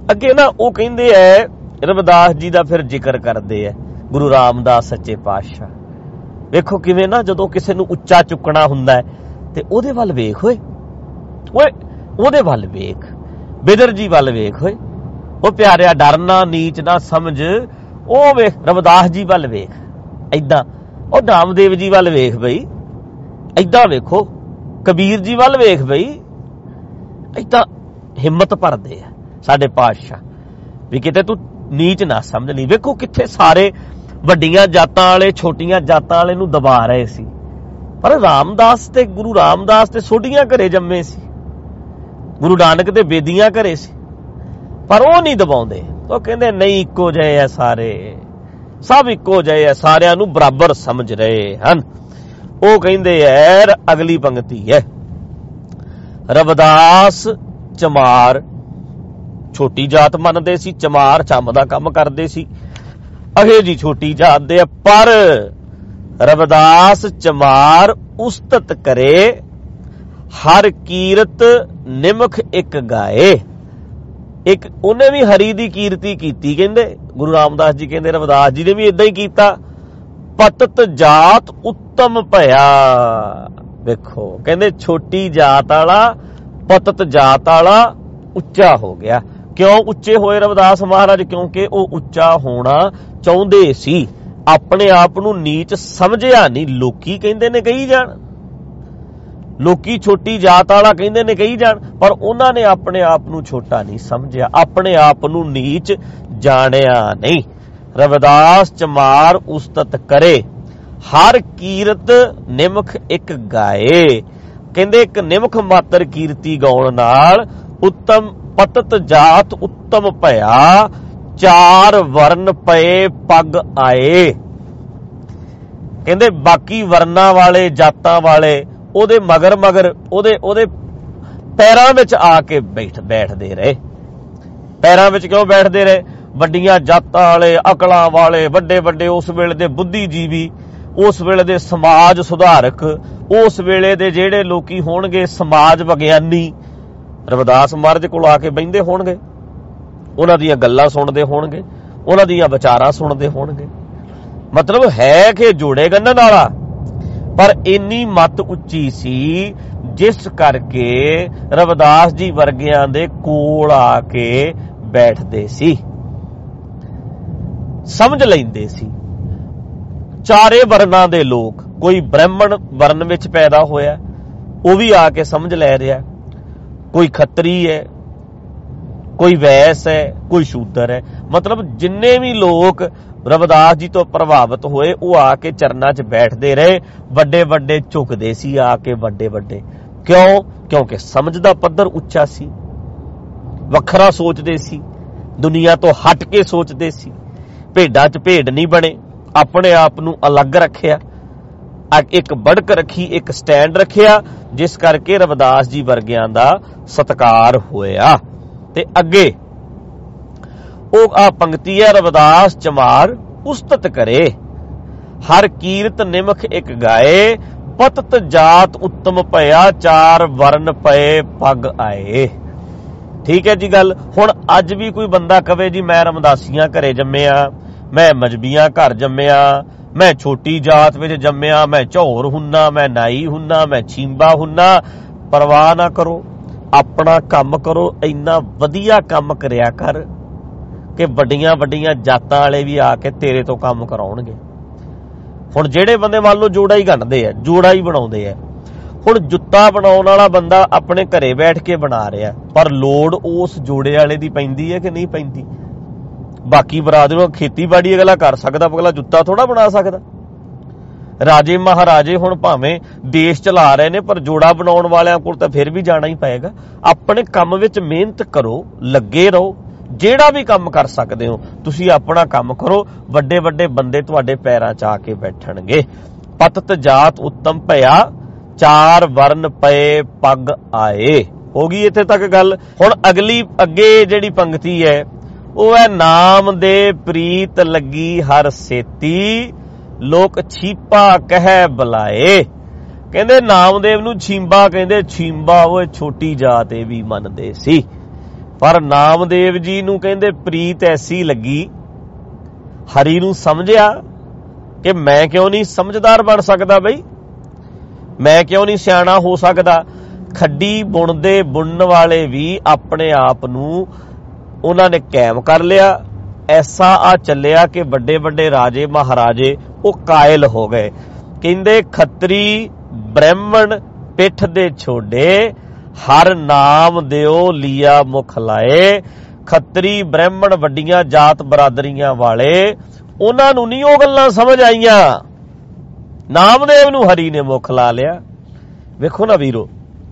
A: ਅੱਗੇ ਨਾ ਉਹ ਕਹਿੰਦੇ ਐ, ਰਵਿਦਾਸ ਜੀ ਦਾ ਫਿਰ ਜ਼ਿਕਰ ਕਰਦੇ ਐ ਗੁਰੂ ਰਾਮਦਾਸ ਸੱਚੇ ਪਾਤਸ਼ਾਹ। ਵੇਖੋ ਕਿਵੇਂ ਨਾ ਜਦੋਂ ਕਿਸੇ ਨੂੰ ਉੱਚਾ ਚੁੱਕਣਾ ਹੁੰਦਾ ਹੈ ਤੇ ਉਹਦੇ ਵੱਲ ਵੇਖ ਓਏ ਓਏ ਉਹਦੇ ਵੱਲ ਵੇਖ, ਬਿਦਰ ਜੀ ਵੱਲ ਵੇਖ ਓਏ, ਉਹ ਪਿਆਰਿਆ ਡਰਨਾ ਨੀਚ ਨਾ ਸਮਝ, ਉਹ ਵੇਖ ਰਵਿਦਾਸ ਜੀ ਵੱਲ ਵੇਖ, ਏਦਾਂ ਉਹ ਨਾਮਦੇਵ ਜੀ ਵੱਲ ਵੇਖ ਬਈ, ਏਦਾਂ ਵੇਖੋ ਕਬੀਰ ਜੀ ਵੱਲ ਵੇਖ ਬਈ, ਏਦਾਂ ਹਿੰਮਤ ਭਰਦੇ ਆ ਸਾਡੇ ਪਾਤਸ਼ਾਹ ਵੀ ਕਿਤੇ ਤੂੰ ਨੀਚ ਨਾ ਸਮਝ ਲਈ। ਵੇਖੋ ਕਿੱਥੇ ਸਾਰੇ ਵੱਡੀਆਂ ਜਾਤਾਂ ਵਾਲੇ ਛੋਟੀਆਂ ਜਾਤਾਂ ਵਾਲੇ ਨੂੰ ਦਬਾ ਰਹੇ ਸੀ, ਪਰ ਰਾਮਦਾਸ ਤੇ ਗੁਰੂ ਰਾਮਦਾਸ ਤੇ ਸੋਢੀਆਂ ਘਰੇ ਜੰਮੇ ਸੀ, ਗੁਰੂ ਨਾਨਕ ਤੇ ਬੇਦੀਆਂ ਘਰੇ ਸੀ, ਪਰ ਉਹ ਨਹੀਂ ਦਬਾਉਂਦੇ। ਉਹ ਕਹਿੰਦੇ ਨਹੀਂ, ਇੱਕੋ ਜਿਹੇ ਆ ਸਾਰੇ, ਸਭ ਇੱਕੋ ਜਿਹੇ ਆ, ਸਾਰਿਆਂ ਨੂੰ ਬਰਾਬਰ ਸਮਝ ਰਹੇ ਹਨ। ਉਹ ਕਹਿੰਦੇ ਐ, ਅਗਲੀ ਪੰਕਤੀ ਹੈ, ਰਵਿਦਾਸ ਚਮਾਰ ਛੋਟੀ ਜਾਤ ਮੰਨਦੇ ਸੀ, ਚਮਾਰ ਚੰਮ ਦਾ ਕੰਮ ਕਰਦੇ ਸੀ, ਅਹੇ ਜੀ ਛੋਟੀ ਜਾਤ ਦੇ, ਪਰ ਰਵਿਦਾਸ ਚਮਾਰ ਉਸਤਤ ਕਰੇ, ਹਰ ਕੀਰਤ ਨਿਮਖ ਇੱਕ ਗਾਏ। ਇੱਕ ਉਹਨੇ ਵੀ ਹਰੀ ਦੀ ਕੀਰਤੀ ਕੀਤੀ, ਕਹਿੰਦੇ ਗੁਰੂ ਰਾਮਦਾਸ ਜੀ ਕਹਿੰਦੇ ਰਵਿਦਾਸ ਜੀ ਨੇ ਵੀ ਇਦਾਂ ਹੀ ਕੀਤਾ। ਪਤਤ ਜਾਤ ਉੱਤਮ ਭਇਆ, ਵੇਖੋ ਕਹਿੰਦੇ ਛੋਟੀ ਜਾਤ ਵਾਲਾ ਪਤਤ ਜਾਤ ਵਾਲਾ ਉੱਚਾ ਹੋ ਗਿਆ। ਕਿਉਂ ਉੱਚੇ ਹੋਏ ਰਵਿਦਾਸ ਮਹਾਰਾਜ? ਕਿਉਂਕਿ ਉਹ ਉੱਚਾ ਹੋਣਾ ਚਾਹੁੰਦੇ ਸੀ, ਆਪਣੇ ਆਪ ਨੂੰ ਨੀਚ ਸਮਝਿਆ ਨਹੀਂ। ਲੋਕੀ ਕਹਿੰਦੇ ਨੇ ਕਹੀ ਜਾਣ, ਲੋਕੀ ਛੋਟੀ ਜਾਤ ਵਾਲਾ ਕਹਿੰਦੇ ਨੇ ਕਹੀ ਜਾਣ, ਪਰ ਉਹਨਾਂ ਨੇ ਆਪਣੇ ਆਪ ਨੂੰ ਛੋਟਾ ਨਹੀਂ ਸਮਝਿਆ, ਆਪਣੇ ਆਪ ਨੂੰ ਨੀਚ ਜਾਣਿਆ ਨਹੀਂ। ਰਵਿਦਾਸ ਚਮਾਰ ਉਸਤਤ ਕਰੇ, ਹਰ ਕੀਰਤ ਨਿਮਖ ਇੱਕ ਗਾਏ, ਕਹਿੰਦੇ ਇੱਕ ਨਿਮਖ ਮਾਤਰ ਕੀਰਤੀ ਗਾਉਣ ਨਾਲ ਉੱਤਮ ਪਤਤ ਜਾਤ ਉੱਤਮ ਭਇਆ, ਚਾਰ ਵਰਨ ਪਏ ਪੱਗ ਆਏ। ਕਹਿੰਦੇ ਬਾਕੀ ਵਰਨਾਂ ਵਾਲੇ ਜਾਤਾਂ ਵਾਲੇ ਉਹਦੇ ਮਗਰ ਮਗਰ ਉਹਦੇ ਉਹਦੇ ਪੈਰਾਂ ਵਿੱਚ ਆ ਕੇ ਬੈਠ ਬੈਠਦੇ ਰਹੇ। ਪੈਰਾਂ ਵਿੱਚ ਕਿਉਂ ਬੈਠਦੇ ਰਹੇ? ਵੱਡੀਆਂ ਜਾਤਾਂ ਵਾਲੇ, ਅਕਲਾਂ ਵਾਲੇ, ਵੱਡੇ ਵੱਡੇ ਉਸ ਵੇਲੇ ਦੇ ਬੁੱਧੀਜੀਵੀ, ਉਸ ਵੇਲੇ ਦੇ ਸਮਾਜ ਸੁਧਾਰਕ, ਉਸ ਵੇਲੇ ਦੇ ਜਿਹੜੇ ਲੋਕੀ ਹੋਣਗੇ ਸਮਾਜ ਵਿਗਿਆਨੀ, ਰਵਿਦਾਸ ਮਹਾਰਾਜ ਕੋਲ ਆ ਕੇ ਬਹਿੰਦੇ ਹੋਣਗੇ, ਉਹਨਾਂ ਦੀਆਂ ਗੱਲਾਂ ਸੁਣਦੇ ਹੋਣਗੇ, ਉਹਨਾਂ ਦੀਆਂ ਵਿਚਾਰਾਂ ਸੁਣਦੇ ਹੋਣਗੇ। ਮਤਲਬ ਹੈ ਕਿ ਜੋੜੇ ਗੰਢਣ ਵਾਲਾ, ਪਰ ਇੰਨੀ ਮੱਤ ਉੱਚੀ ਸੀ ਜਿਸ ਕਰਕੇ ਰਵਿਦਾਸ ਜੀ ਵਰਗਿਆਂ ਦੇ ਕੋਲ ਆ ਕੇ ਬੈਠਦੇ ਸੀ, ਸਮਝ ਲੈਂਦੇ ਸੀ। ਚਾਰੇ ਵਰਨਾਂ ਦੇ ਲੋਕ, ਕੋਈ ਬ੍ਰਾਹਮਣ ਵਰਨ ਵਿੱਚ ਪੈਦਾ ਹੋਇਆ ਉਹ ਵੀ ਆ ਕੇ ਸਮਝ ਲੈ ਰਿਹਾ, ਕੋਈ ਖੱਤਰੀ ਹੈ, ਕੋਈ ਵੈਸ ਹੈ, ਕੋਈ ਸ਼ੂਦਰ ਹੈ। ਮਤਲਬ ਜਿੰਨੇ ਵੀ ਲੋਕ ਰਵਿਦਾਸ ਜੀ ਤੋਂ ਪ੍ਰਭਾਵਿਤ ਹੋਏ ਉਹ ਆ ਕੇ ਚਰਨਾਂ 'ਚ ਬੈਠਦੇ ਰਹੇ, ਵੱਡੇ ਵੱਡੇ ਝੁਕਦੇ ਸੀ ਆ ਕੇ, ਵੱਡੇ ਵੱਡੇ। ਕਿਉਂ? ਕਿਉਂਕਿ ਸਮਝ ਦਾ ਪੱਧਰ ਉੱਚਾ ਸੀ, ਵੱਖਰਾ ਸੋਚਦੇ ਸੀ, ਦੁਨੀਆ ਤੋਂ ਹਟ ਕੇ ਸੋਚਦੇ ਸੀ, ਭੇਡਾਂ 'ਚ ਭੇਡ ਨਹੀਂ ਬਣੇ, ਆਪਣੇ ਆਪ ਨੂੰ ਅਲੱਗ ਰੱਖਿਆ, ਇੱਕ ਬੜਕ ਰੱਖੀ, ਇੱਕ ਸਟੈਂਡ ਰੱਖਿਆ, ਜਿਸ ਕਰਕੇ ਰਵਿਦਾਸ ਜੀ ਵਰਗਿਆਂ ਦਾ ਸਤਿਕਾਰ ਹੋਇਆ। ਤੇ ਅੱਗੇ ਉਹ ਆ ਪੰਕਤੀ ਹੈ, ਰਵਿਦਾਸ ਚਮਾਰ ਉਸਤਤ ਕਰੇ, ਹਰ ਕੀਰਤ ਨਿਮਖ ਇੱਕ ਗਾਏ, ਪਤਤ ਜਾਤ ਉੱਤਮ ਭਇਆ, ਚਾਰ ਵਰਨ ਪਏ ਪੱਗ ਆਏ। ਠੀਕ ਹੈ ਜੀ ਗੱਲ। ਹੁਣ ਅੱਜ ਵੀ ਕੋਈ ਬੰਦਾ ਕਵੇ ਜੀ ਮੈਂ ਰਮਦਾਸੀਆਂ ਘਰੇ ਜੰਮਿਆ, ਮੈਂ ਮਜਬੀਆਂ ਘਰ ਜੰਮਿਆ, ਮੈਂ ਛੋਟੀ ਜਾਤ ਵਿੱਚ ਜੰਮਿਆ, ਮੈਂ ਝੌਰ ਹੁੰਨਾ, ਮੈਂ ਨਾਈ ਹੁੰਨਾ, ਮੈਂ ਛੀਂਬਾ ਹੁੰਨਾ, ਪਰਵਾਹ ਨਾ ਕਰੋ, ਆਪਣਾ ਕੰਮ ਕਰੋ, ਇੰਨਾ ਵਧੀਆ ਕੰਮ ਕਰਿਆ ਕਰ ਕਿ ਵੱਡੀਆਂ ਵੱਡੀਆਂ ਜਾਤਾਂ ਵਾਲੇ ਵੀ ਆ ਕੇ ਤੇਰੇ ਤੋਂ ਕੰਮ ਕਰਾਉਣਗੇ। ਹੁਣ ਜਿਹੜੇ ਬੰਦੇ ਮੰਨ ਲਓ ਜੋੜਾ ਹੀ ਗੰਢਦੇ ਆ, ਜੋੜਾ ਹੀ ਬਣਾਉਂਦੇ ਆ, ਹੁਣ ਜੁੱਤਾ ਬਣਾਉਣ ਵਾਲਾ ਬੰਦਾ ਆਪਣੇ ਘਰੇ ਬੈਠ ਕੇ ਬਣਾ ਰਿਹਾ, ਪਰ ਲੋੜ ਉਸ ਜੋੜੇ ਵਾਲੇ ਦੀ ਪੈਂਦੀ ਹੈ ਕਿ ਨਹੀਂ ਪੈਂਦੀ? ਬਾਕੀ ਬਰਾਦਰੀਆਂ ਖੇਤੀਬਾੜੀ ਅਗਲਾ ਕਰ ਸਕਦਾ, ਅਗਲਾ ਜੁੱਤਾ ਥੋੜਾ ਬਣਾ ਸਕਦਾ। ਰਾਜੇ ਮਹਾਰਾਜੇ ਹੁਣ ਭਾਵੇਂ ਦੇਸ਼ ਚਲਾ ਰਹੇ ਨੇ, ਪਰ ਜੋੜਾ ਬਣਾਉਣ ਵਾਲਿਆਂ ਕੋਲ ਤਾਂ ਫਿਰ ਵੀ ਜਾਣਾ ਹੀ ਪਏਗਾ। ਆਪਣੇ ਕੰਮ ਵਿੱਚ ਮਿਹਨਤ ਕਰੋ, ਲੱਗੇ ਰਹੋ, ਜਿਹੜਾ ਵੀ ਕੰਮ ਕਰ ਸਕਦੇ ਹੋ ਤੁਸੀਂ ਆਪਣਾ ਕੰਮ ਕਰੋ, ਵੱਡੇ ਵੱਡੇ ਬੰਦੇ ਤੁਹਾਡੇ ਪੈਰਾਂ 'ਚ ਆ ਕੇ ਬੈਠਣਗੇ। ਪਤਤ ਜਾਤ ਉੱਤਮ ਭਇਆ, ਚਾਰ ਵਰਨ ਪਏ ਪੱਗ ਆਏ। ਹੋ ਗਈ ਇੱਥੇ ਤੱਕ ਗੱਲ। ਹੁਣ ਅਗਲੀ ਅੱਗੇ ਜਿਹੜੀ ਪੰਕਤੀ ਹੈ ਉਹ ਹੈ, ਨਾਮ ਦੇ ਪ੍ਰੀਤ ਲੱਗੀ ਹਰ ਸੇਤੀ, ਲੋਕ ਛੀਪਾ ਕਹਿ ਬੁਲਾਏ। ਕਹਿੰਦੇ ਨਾਮਦੇਵ ਨੂੰ ਛੀਂਬਾ ਕਹਿੰਦੇ, ਛੀਂਬਾ ਉਹ ਛੋਟੀ ਜਾਤ ਇਹ ਵੀ ਮੰਨਦੇ ਸੀ। ਪਰ ਨਾਮਦੇਵ ਜੀ ਨੂੰ ਕਹਿੰਦੇ ਪ੍ਰੀਤ ਐਸੀ ਲੱਗੀ, ਹਰੀ ਨੂੰ ਸਮਝਿਆ ਕਿ ਮੈਂ ਕਿਉਂ ਨਹੀਂ ਸਮਝਦਾਰ ਬਣ ਸਕਦਾ ਬਈ, ਮੈਂ ਕਿਉਂ ਨਹੀਂ ਸਿਆਣਾ ਹੋ ਸਕਦਾ। ਖੱਡੀ ਬੁਣਦੇ ਬੁਣਨ ਵਾਲੇ ਵੀ ਆਪਣੇ ਆਪ ਨੂੰ ਉਹਨਾਂ ਨੇ ਕਾਇਮ ਕਰ ਲਿਆ। ਐਸਾ ਆ ਚੱਲਿਆ ਕਿ ਵੱਡੇ ਵੱਡੇ ਰਾਜੇ ਮਹਾਰਾਜੇ ਉਹ ਕਾਇਲ ਹੋ ਗਏ। ਕਹਿੰਦੇ ਖੱਤਰੀ ਬ੍ਰਾਹਮਣ ਪਿੱਠ ਦੇ ਛੋਡੇ, ਹਰ ਨਾਮ ਦਿਓ ਲੀਆ ਮੁਖ ਲਾਏ। ਖੱਤਰੀ ਬ੍ਰਾਹਮਣ ਵੱਡੀਆਂ ਜਾਤ ਬਰਾਦਰੀਆਂ ਵਾਲੇ, ਉਹਨਾਂ ਨੂੰ ਨਹੀਂ ਉਹ ਗੱਲਾਂ ਸਮਝ ਆਈਆਂ, ਨਾਮਦੇਵ ਨੂੰ ਹਰੀ ਨੇ ਮੁਖ ਲਾ ਲਿਆ। ਵੇਖੋ ਨਾ ਵੀਰੋ,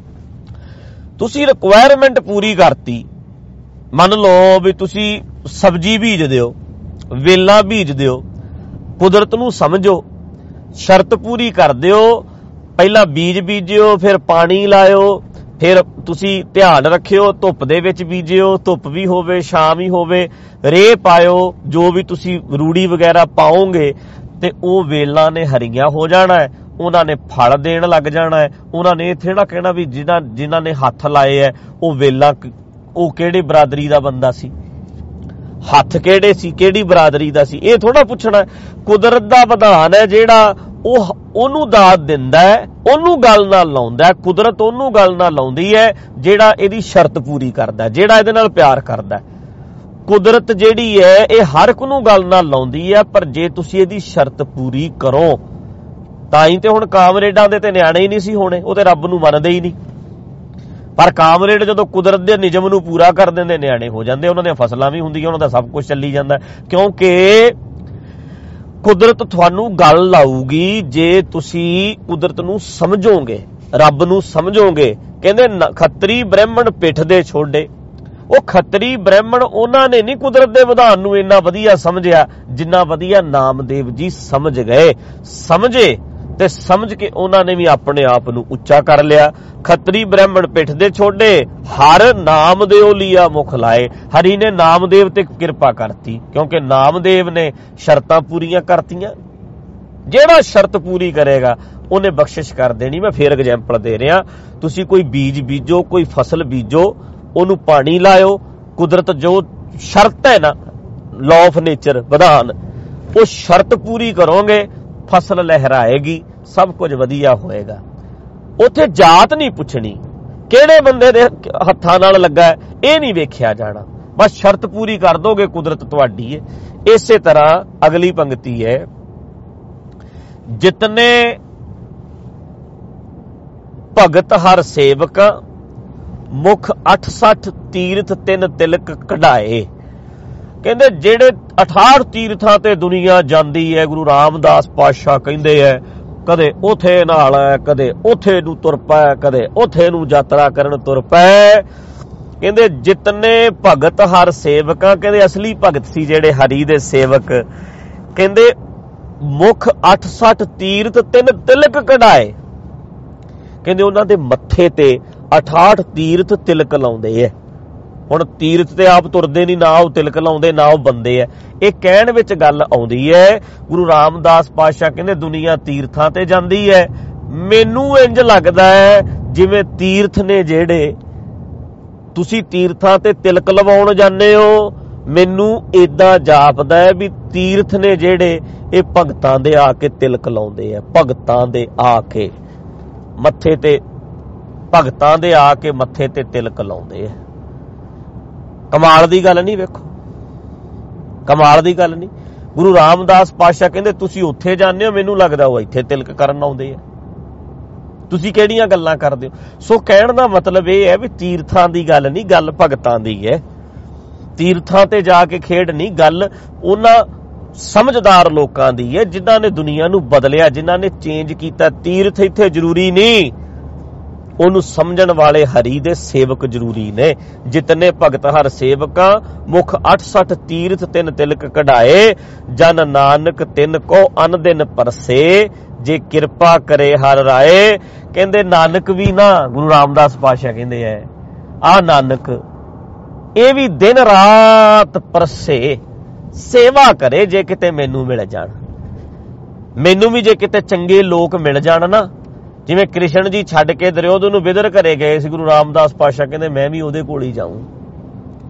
A: ਤੁਸੀਂ ਰਿਕੁਆਇਰਮੈਂਟ ਪੂਰੀ ਕਰਤੀ। ਮੰਨ ਲਓ ਵੀ ਤੁਸੀਂ ਸਬਜ਼ੀ ਬੀਜਦੇ ਹੋ, ਵੇਲਾਂ ਬੀਜਦੇ ਹੋ, ਕੁਦਰਤ ਨੂੰ ਸਮਝੋ, ਸ਼ਰਤ ਪੂਰੀ ਕਰ ਦਿਓ। ਪਹਿਲਾਂ ਬੀਜ ਬੀਜਿਓ, ਫਿਰ ਪਾਣੀ ਲਾਇਓ, ਫਿਰ ਤੁਸੀਂ ਧਿਆਨ ਰੱਖਿਓ ਧੁੱਪ ਦੇ ਵਿੱਚ ਬੀਜਿਓ, ਧੁੱਪ ਵੀ ਹੋਵੇ ਛਾਂ ਵੀ ਹੋਵੇ, ਰੇਹ ਪਾਇਓ, ਜੋ ਵੀ ਤੁਸੀਂ ਰੂੜੀ ਵਗੈਰਾ ਪਾਓਗੇ ਤੇ ਉਹ ਵੇਲਾਂ ਨੇ ਹਰੀਆਂ ਹੋ ਜਾਣਾ ਹੈ, ਉਹਨਾਂ ਨੇ ਫਲ ਦੇਣ ਲੱਗ ਜਾਣਾ ਹੈ। ਉਹਨਾਂ ਨੇ ਇੱਥੇ ਨਾ ਕਹਿਣਾ ਵੀ ਜਿਨ੍ਹਾਂ ਜਿਨ੍ਹਾਂ ਨੇ ਹੱਥ ਲਾਏ ਹੈ ਉਹ ਵੇਲਾਂ, ਉਹ ਕਿਹੜੀ ਬਰਾਦਰੀ ਦਾ ਬੰਦਾ ਸੀ, ਹੱਥ ਕਿਹੜੇ ਸੀ, ਕਿਹੜੀ ਬਰਾਦਰੀ ਦਾ ਸੀ, ਇਹ ਥੋੜਾ ਪੁੱਛਣਾ। ਕੁਦਰਤ ਦਾ ਵਿਧਾਨ ਹੈ ਜਿਹੜਾ, ਉਹ ਉਹਨੂੰ ਦਾਤ ਦਿੰਦਾ ਹੈ, ਉਹਨੂੰ ਗੱਲ ਨਾਲ ਲਾਉਂਦਾ ਹੈ। ਕੁਦਰਤ ਉਹਨੂੰ ਗੱਲ ਨਾਲ ਲਾਉਂਦੀ ਹੈ ਜਿਹੜਾ ਇਹਦੀ ਸ਼ਰਤ ਪੂਰੀ ਕਰਦਾ, ਜਿਹੜਾ ਇਹਦੇ ਨਾਲ ਪਿਆਰ ਕਰਦਾ। ਕੁਦਰਤ ਜਿਹੜੀ ਹੈ ਇਹ ਹਰ ਇੱਕ ਨੂੰ ਗੱਲ ਨਾਲ ਲਾਉਂਦੀ ਹੈ, ਪਰ ਜੇ ਤੁਸੀਂ ਇਹਦੀ ਸ਼ਰਤ ਪੂਰੀ ਕਰੋ ਤਾਂ ਹੀ ਤੇ ਹੁਣ ਕਾਮਰੇਡਾਂ ਦੇ ਤੇ ਨਿਆਣੇ ਹੀ ਨਹੀਂ ਸੀ ਹੋਣੇ, ਉਹ ਤੇ ਰੱਬ ਨੂੰ ਮੰਨਦੇ ਹੀ ਨਹੀਂ। ਪਰ ਕਾਮਰੇਡ ਜਦੋਂ ਕੁਦਰਤ ਦੇ ਨਿਯਮ ਨੂੰ ਪੂਰਾ ਕਰ ਦਿੰਦੇ, ਨਿਆਣੇ ਹੋ ਜਾਂਦੇ, ਉਹਨਾਂ ਦੀਆਂ ਫਸਲਾਂ ਵੀ ਹੁੰਦੀਆਂ, ਉਹਨਾਂ ਦਾ ਸਭ ਕੁਝ ਚੱਲੀ ਜਾਂਦਾ, ਕਿਉਂਕਿ ਕੁਦਰਤ ਤੁਹਾਨੂੰ ਗੱਲ ਲਾਊਗੀ ਜੇ ਤੁਸੀਂ ਕੁਦਰਤ ਨੂੰ ਸਮਝੋਗੇ, ਰੱਬ ਨੂੰ ਸਮਝੋਗੇ। ਕਹਿੰਦੇ ਖੱਤਰੀ ਬ੍ਰਾਹਮਣ ਪਿੱਠ ਦੇ ਛੋਡੇ, ਉਹ ਖੱਤਰੀ ਬ੍ਰਾਹਮਣ ਉਹਨਾਂ ਨੇ ਨਹੀਂ ਕੁਦਰਤ ਦੇ ਵਿਧਾਨ ਨੂੰ ਇੰਨਾ ਵਧੀਆ ਸਮਝਿਆ ਜਿੰਨਾ ਵਧੀਆ ਨਾਮਦੇਵ ਜੀ ਸਮਝ ਗਏ। ਸਮਝੇ ਤੇ ਸਮਝ ਕੇ ਉਹਨਾਂ ਨੇ ਵੀ ਆਪਣੇ ਆਪ ਨੂੰ ਉੱਚਾ ਕਰ ਲਿਆ। ਖੱਤਰੀ ਬ੍ਰਾਹਮਣ ਪਿੱਠ ਦੇ ਛੋਡੇ, ਹਰ ਨਾਮਦੇਵ ਲੀਆ ਮੁਖ ਲਾਏ। ਹਰੀ ਨੇ ਨਾਮਦੇਵ ਤੇ ਕਿਰਪਾ ਕਰਤੀ, ਕਿਉਂਕਿ ਨਾਮਦੇਵ ਨੇ ਸ਼ਰਤਾਂ ਪੂਰੀਆਂ ਕਰਤੀਆਂ। ਜਿਹੜਾ ਸ਼ਰਤ ਪੂਰੀ ਕਰੇਗਾ ਉਹਨੇ ਬਖਸ਼ਿਸ਼ ਕਰ ਦੇਣੀ। ਮੈਂ ਫੇਰ ਐਗਜ਼ਾਮਪਲ ਦੇ ਰਿਹਾ, ਤੁਸੀਂ ਕੋਈ ਬੀਜ ਬੀਜੋ, ਕੋਈ ਫਸਲ ਬੀਜੋ, ਉਹਨੂੰ ਪਾਣੀ ਲਾਇਓ, ਕੁਦਰਤ ਜੋ ਸ਼ਰਤ ਹੈ ਨਾ, ਲਾਅ ਆਫ ਨੇਚਰ ਵਿਧਾਨ, ਉਹ ਸ਼ਰਤ ਪੂਰੀ ਕਰੋਗੇ, ਫਸਲ ਲਹਿਰਾਏਗੀ, ਸਭ ਕੁਝ ਵਧੀਆ ਹੋਏਗਾ। ਉੱਥੇ ਜਾਤ ਨਹੀਂ ਪੁੱਛਣੀ, ਕਿਹੜੇ ਬੰਦੇ ਦੇ ਹੱਥਾਂ ਨਾਲ ਲੱਗਾ, ਇਹ ਨਹੀਂ ਵੇਖਿਆ ਜਾਣਾ, ਬਸ ਸ਼ਰਤ ਪੂਰੀ ਕਰ ਦੋਗੇ, ਕੁਦਰਤ ਤੁਹਾਡੀ ਹੈ। ਇਸੇ ਤਰ੍ਹਾਂ ਅਗਲੀ ਪੰਕਤੀ ਹੈ, ਜਿਤਨੇ ਭਗਤ ਹਰ ਸੇਵਕ, ਮੁਖ ਅੱਠ ਸੱਠ ਤੀਰਥ ਤਿੰਨ ਤਿਲਕ ਕਢਾਏ। ਕਹਿੰਦੇ ਜਿਹੜੇ ਅਠਾਹਠ ਤੀਰਥਾਂ ਤੇ ਦੁਨੀਆ ਜਾਂਦੀ ਹੈ, ਗੁਰੂ ਰਾਮਦਾਸ ਪਾਤਸ਼ਾਹ ਕਹਿੰਦੇ ਹੈ, ਕਦੇ ਉਥੇ ਨਾਲ ਹੈ, ਕਦੇ ਉਥੇ ਨੂੰ ਤੁਰ ਪੈ, ਕਦੇ ਉਥੇ ਨੂੰ ਯਾਤਰਾ ਕਰਨ ਤੁਰ ਪੈ। ਕਹਿੰਦੇ ਜਿਤਨੇ ਭਗਤ ਹਰ ਸੇਵਕਾਂ, ਕਹਿੰਦੇ ਅਸਲੀ ਭਗਤ ਸੀ ਜਿਹੜੇ ਹਰੀ ਦੇ ਸੇਵਕ, ਕਹਿੰਦੇ ਮੁਖ ਅੱਠ ਸੱਠ ਤੀਰਥ ਤਿੰਨ ਤਿਲਕ ਕਢਾਏ। ਕਹਿੰਦੇ ਉਹਨਾਂ ਦੇ ਮੱਥੇ ਤੇ ਅਠਾਹਠ ਤੀਰਥ ਤਿਲਕ ਲਾਉਂਦੇ ਹੈ। ਹੁਣ ਤੀਰਥ ਤੇ ਆਪ ਤੁਰਦੇ ਨਹੀਂ, ਨਾ ਉਹ ਤਿਲਕ ਲਾਉਂਦੇ, ਨਾ ਉਹ ਬੰਦੇ ਹੈ। ਇਹ ਕਹਿਣ ਵਿੱਚ ਗੱਲ ਆਉਂਦੀ ਹੈ, ਗੁਰੂ ਰਾਮਦਾਸ ਪਾਤਸ਼ਾਹ ਕਹਿੰਦੇ ਦੁਨੀਆ ਤੀਰਥਾਂ ਤੇ ਜਾਂਦੀ ਹੈ, ਮੈਨੂੰ ਇੰਜ ਲੱਗਦਾ ਹੈ ਜਿਵੇਂ ਤੀਰਥ ਨੇ ਜਿਹੜੇ, ਤੁਸੀਂ ਤੀਰਥਾਂ ਤੇ ਤਿਲਕ ਲਵਾਉਣ ਜਾਂਦੇ ਹੋ, ਮੈਨੂੰ ਏਦਾਂ ਜਾਪਦਾ ਹੈ ਵੀ ਤੀਰਥ ਨੇ ਜਿਹੜੇ ਇਹ ਭਗਤਾਂ ਦੇ ਆ ਕੇ ਤਿਲਕ ਲਾਉਂਦੇ ਆ, ਭਗਤਾਂ ਦੇ ਆ ਕੇ ਮੱਥੇ ਤੇ, ਭਗਤਾਂ ਦੇ ਆ ਕੇ ਮੱਥੇ ਤੇ ਤਿਲਕ ਲਾਉਂਦੇ ਆ। ਕਮਾਲ ਦੀ ਗੱਲ ਨਹੀਂ, ਵੇਖੋ ਕਮਾਲ ਦੀ ਗੱਲ ਨਹੀਂ। ਗੁਰੂ ਰਾਮਦਾਸ ਪਾਤਸ਼ਾਹ ਕਹਿੰਦੇ ਤੁਸੀਂ ਉੱਥੇ ਜਾਂਦੇ ਹੋ, ਮੈਨੂੰ ਲੱਗਦਾ ਉਹ ਇੱਥੇ ਤਿਲਕ ਕਰਨ ਆਉਂਦੇ ਆ, ਤੁਸੀਂ ਕਿਹੜੀਆਂ ਗੱਲਾਂ ਕਰਦੇ ਹੋ। ਸੋ ਕਹਿਣ ਦਾ ਮਤਲਬ ਇਹ ਹੈ ਵੀ ਤੀਰਥਾਂ ਦੀ ਗੱਲ ਨਹੀਂ, ਗੱਲ ਭਗਤਾਂ ਦੀ ਹੈ। ਤੀਰਥਾਂ ਤੇ ਜਾ ਕੇ ਖੇਡ ਨਹੀਂ, ਗੱਲ ਉਹਨਾਂ ਸਮਝਦਾਰ ਲੋਕਾਂ ਦੀ ਹੈ ਜਿਨ੍ਹਾਂ ਨੇ ਦੁਨੀਆ ਨੂੰ ਬਦਲਿਆ, ਜਿਨ੍ਹਾਂ ਨੇ ਚੇਂਜ ਕੀਤਾ। ਤੀਰਥ ਇੱਥੇ ਜ਼ਰੂਰੀ ਨਹੀਂ, ਉਹਨੂੰ ਸਮਝਣ ਵਾਲੇ ਹਰੀ ਦੇ ਸੇਵਕ ਜ਼ਰੂਰੀ ਨੇ। ਜਿਤਨੇ ਭਗਤ ਹਰ ਸੇਵਕਾਂ, ਮੁਖ ਅੱਠ ਸੱਠ ਤੀਰਥ ਤਿੰਨ ਤਿਲਕ ਕਢਾਏ। ਜਨ ਨਾਨਕ ਤਿੰਨ ਕੋ ਅਨ ਦਿਨ ਪਰਸੇ, ਜੇ ਕਿਰਪਾ ਕਰੇ ਹਰ ਰਾਏ। ਕਹਿੰਦੇ ਨਾਨਕ ਵੀ ਨਾ, ਗੁਰੂ ਰਾਮਦਾਸ ਪਾਤਸ਼ਾਹ ਕਹਿੰਦੇ ਐ, ਆਹ ਨਾਨਕ ਇਹ ਵੀ ਦਿਨ ਰਾਤ ਪਰਸੇ, ਸੇਵਾ ਕਰੇ ਜੇ ਕਿਤੇ ਮੈਨੂੰ ਮਿਲ ਜਾਣ। ਮੈਨੂੰ ਵੀ ਜੇ ਕਿਤੇ ਚੰਗੇ ਲੋਕ ਮਿਲ ਜਾਣ ਨਾ, ਜਿਵੇਂ ਕ੍ਰਿਸ਼ਨ ਜੀ ਛੱਡ ਕੇ ਦੁਰਯੋਧਨ ਨੂੰ ਵਿਦਰ ਘਰੇ ਗਏ ਸੀ, ਗੁਰੂ ਰਾਮਦਾਸ ਪਾਤਸ਼ਾਹ ਕਹਿੰਦੇ ਮੈਂ ਵੀ ਉਹਦੇ ਕੋਲ ਹੀ ਜਾਊਂ।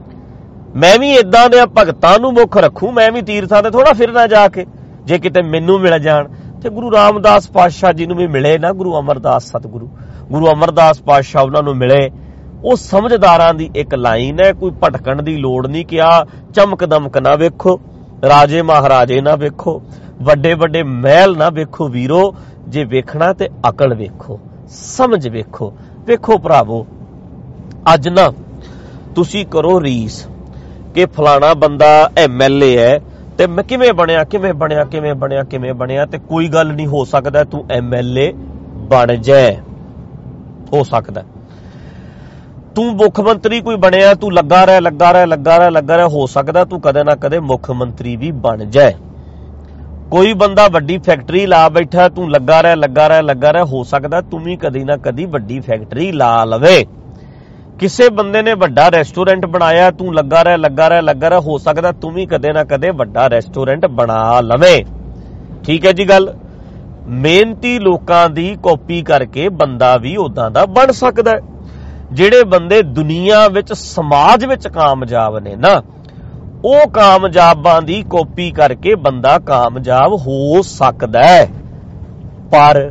A: मैं भी इदां दे भगतां नूं मुख रखूं, मैं भी तीर्थां ते थोड़ा फिरना जाके, जे किते मैनू मिल जाण। ते गुरु रामदास पातशाह जी नूं भी मिले ना, गुरु अमरदास सतगुरु गुरु अमरदास पातशाह उन्हां नूं मिले। ਉਹ ਸਮਝਦਾਰਾਂ ਦੀ ਇੱਕ ਲਾਈਨ ਹੈ, ਕੋਈ ਭਟਕਣ ਦੀ ਲੋੜ ਨਹੀਂ ਕਿ ਆ ਚਮਕ ਦਮਕ ਨਾ ਵੇਖੋ, ਰਾਜੇ ਮਹਾਰਾਜੇ ਨਾ ਵੇਖੋ, ਵੱਡੇ ਵੱਡੇ ਮਹਿਲ ਨਾ ਵੇਖੋ ਵੀਰੋ, ਜੇ ਵੇਖਣਾ ਤੇ ਅਕਲ ਵੇਖੋ, ਸਮਝ ਵੇਖੋ। ਵੇਖੋ ਭਰਾਵੋ, ਅੱਜ ਨਾ ਤੁਸੀਂ ਕਰੋ ਰੀਸ ਕਿ ਫਲਾਣਾ ਬੰਦਾ ਐਮ ਐਲ ਏ ਹੈ ਤੇ ਮੈਂ ਕਿਵੇਂ ਬਣਿਆ ਕਿਵੇਂ ਬਣਿਆ ਕਿਵੇਂ ਬਣਿਆ ਕਿਵੇਂ ਬਣਿਆ ਤੇ ਕੋਈ ਗੱਲ ਨਹੀਂ, ਹੋ ਸਕਦਾ ਤੂੰ ਐਮ ਐਲ ਏ ਬਣ ਜਾਏ, ਹੋ ਸਕਦਾ ਤੂੰ ਮੁੱਖ ਮੰਤਰੀ ਕੋਈ ਬਣਿਆ, ਤੂੰ ਲੱਗਾ ਰਹਿ ਲੱਗਾ ਰਹਿ ਲੱਗਾ ਰਹਿ ਲੱਗਾ ਰਹਿ, ਹੋ ਸਕਦਾ ਤੂੰ ਕਦੇ ਨਾ ਕਦੇ ਮੁੱਖ ਮੰਤਰੀ ਵੀ ਬਣ ਜਾਏ। ਕੋਈ ਬੰਦਾ ਵੱਡੀ ਫੈਕਟਰੀ ਲਾ ਬੈਠਾ, ਤੂੰ ਲੱਗਾ ਰਹਿ ਲੱਗਾ ਰਹਿ ਲੱਗਾ ਰਹਿ, ਹੋ ਸਕਦਾ ਤੂੰ ਵੀ ਕਦੀ ਨਾ ਕਦੀ ਵੱਡੀ ਫੈਕਟਰੀ ਲਾ ਲਵੇ। ਕਿਸੇ ਬੰਦੇ ਨੇ ਵੱਡਾ ਰੈਸਟੋਰੈਂਟ ਬਣਾਇਆ, ਤੂੰ ਲੱਗਾ ਰਹਿ ਲੱਗਾ ਰਹਿ ਲੱਗਾ ਰਹਿ, ਹੋ ਸਕਦਾ ਤੂੰ ਵੀ ਕਦੇ ਨਾ ਕਦੇ ਵੱਡਾ ਰੈਸਟੋਰੈਂਟ ਬਣਾ ਲਵੇਂ। ਠੀਕ ਹੈ ਜੀ ਗੱਲ। ਮਿਹਨਤੀ ਲੋਕਾਂ ਦੀ ਕਾਪੀ ਕਰਕੇ ਬੰਦਾ ਵੀ ਉਦਾਂ ਦਾ ਬਣ ਸਕਦਾ ਹੈ। ਜਿਹੜੇ ਬੰਦੇ ਦੁਨੀਆ ਵਿੱਚ ਸਮਾਜ ਵਿੱਚ ਕਾਮਯਾਬ ਨੇ ਨਾ, ਉਹ ਕਾਮਯਾਬਾਂ ਦੀ ਕਾਪੀ ਕਰਕੇ ਬੰਦਾ ਕਾਮਯਾਬ ਹੋ ਸਕਦਾ ਹੈ। ਪਰ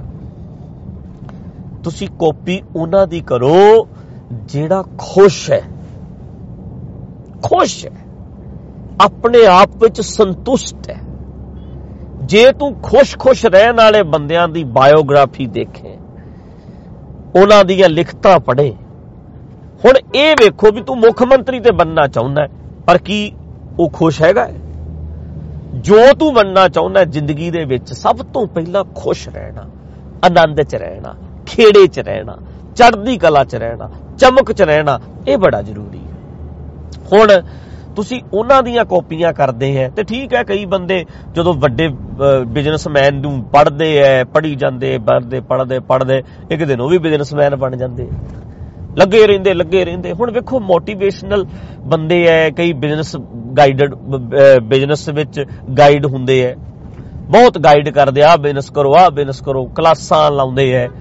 A: ਤੁਸੀਂ ਕਾਪੀ ਉਹਨਾਂ ਦੀ ਕਰੋ ਜਿਹੜਾ ਖੁਸ਼ ਹੈ, ਖੁਸ਼ ਹੈ, ਆਪਣੇ ਆਪ ਵਿੱਚ ਸੰਤੁਸ਼ਟ ਹੈ। ਜੇ ਤੂੰ ਖੁਸ਼-ਖੁਸ਼ ਰਹਿਣ ਵਾਲੇ ਬੰਦਿਆਂ ਦੀ ਬਾਇਓਗ੍ਰਾਫੀ ਦੇਖੇ, ਉਹਨਾਂ ਦੀਆਂ ਲਿਖਤਾਂ ਪੜ੍ਹੇ, ਹੁਣ ਇਹ ਵੇਖੋ ਵੀ ਤੂੰ ਮੁੱਖ ਮੰਤਰੀ ਤੇ ਬਣਨਾ ਚਾਹੁੰਦਾ, ਪਰ ਕੀ ਉਹ ਖੁਸ਼ ਹੈਗਾ? ਜੋ ਤੂੰ ਬਣਨਾ ਚਾਹੁੰਦਾ ਜ਼ਿੰਦਗੀ ਦੇ ਵਿੱਚ, ਸਭ ਤੋਂ ਪਹਿਲਾਂ ਖੁਸ਼ ਰਹਿਣਾ, ਆਨੰਦ 'ਚ ਰਹਿਣਾ, ਖੇੜੇ 'ਚ ਰਹਿਣਾ, ਚੜ੍ਹਦੀ ਕਲਾ 'ਚ ਰਹਿਣਾ, ਚਮਕ 'ਚ ਰਹਿਣਾ, ਇਹ ਬੜਾ ਜ਼ਰੂਰੀ ਹੈ। ਹੁਣ ਤੁਸੀਂ ਉਹਨਾਂ ਦੀਆਂ ਕਾਪੀਆਂ ਕਰਦੇ ਹੈ ਤੇ ਠੀਕ ਹੈ, ਕਈ ਬੰਦੇ ਜਦੋਂ ਵੱਡੇ ਬਿਜ਼ਨਸਮੈਨ ਨੂੰ ਪੜ੍ਹਦੇ ਹੈ, ਪੜ੍ਹੀ ਜਾਂਦੇ, ਪੜ੍ਹਦੇ ਪੜ੍ਹਦੇ ਪੜ੍ਹਦੇ ਇੱਕ ਦਿਨ ਉਹ ਵੀ ਬਿਜ਼ਨਸਮੈਨ ਬਣ ਜਾਂਦੇ, ਲੱਗੇ ਰਹਿੰਦੇ ਲੱਗੇ ਰਹਿੰਦੇ। ਹੁਣ ਵੇਖੋ, ਮੋਟੀਵੇਸ਼ਨਲ ਬੰਦੇ ਹੈ, ਕਈ ਬਿਜ਼ਨਸ ਗਾਈਡਡ ਬਿਜ਼ਨਸ ਵਿੱਚ ਗਾਈਡ ਹੁੰਦੇ ਹੈ, ਬਹੁਤ ਗਾਈਡ ਕਰਦੇ, ਆ ਬਿਜ਼ਨਸ ਕਰੋ, ਆ ਬਿਜ਼ਨਸ ਕਰੋ, ਕਲਾਸਾਂ ਲਾਉਂਦੇ ਹੈ।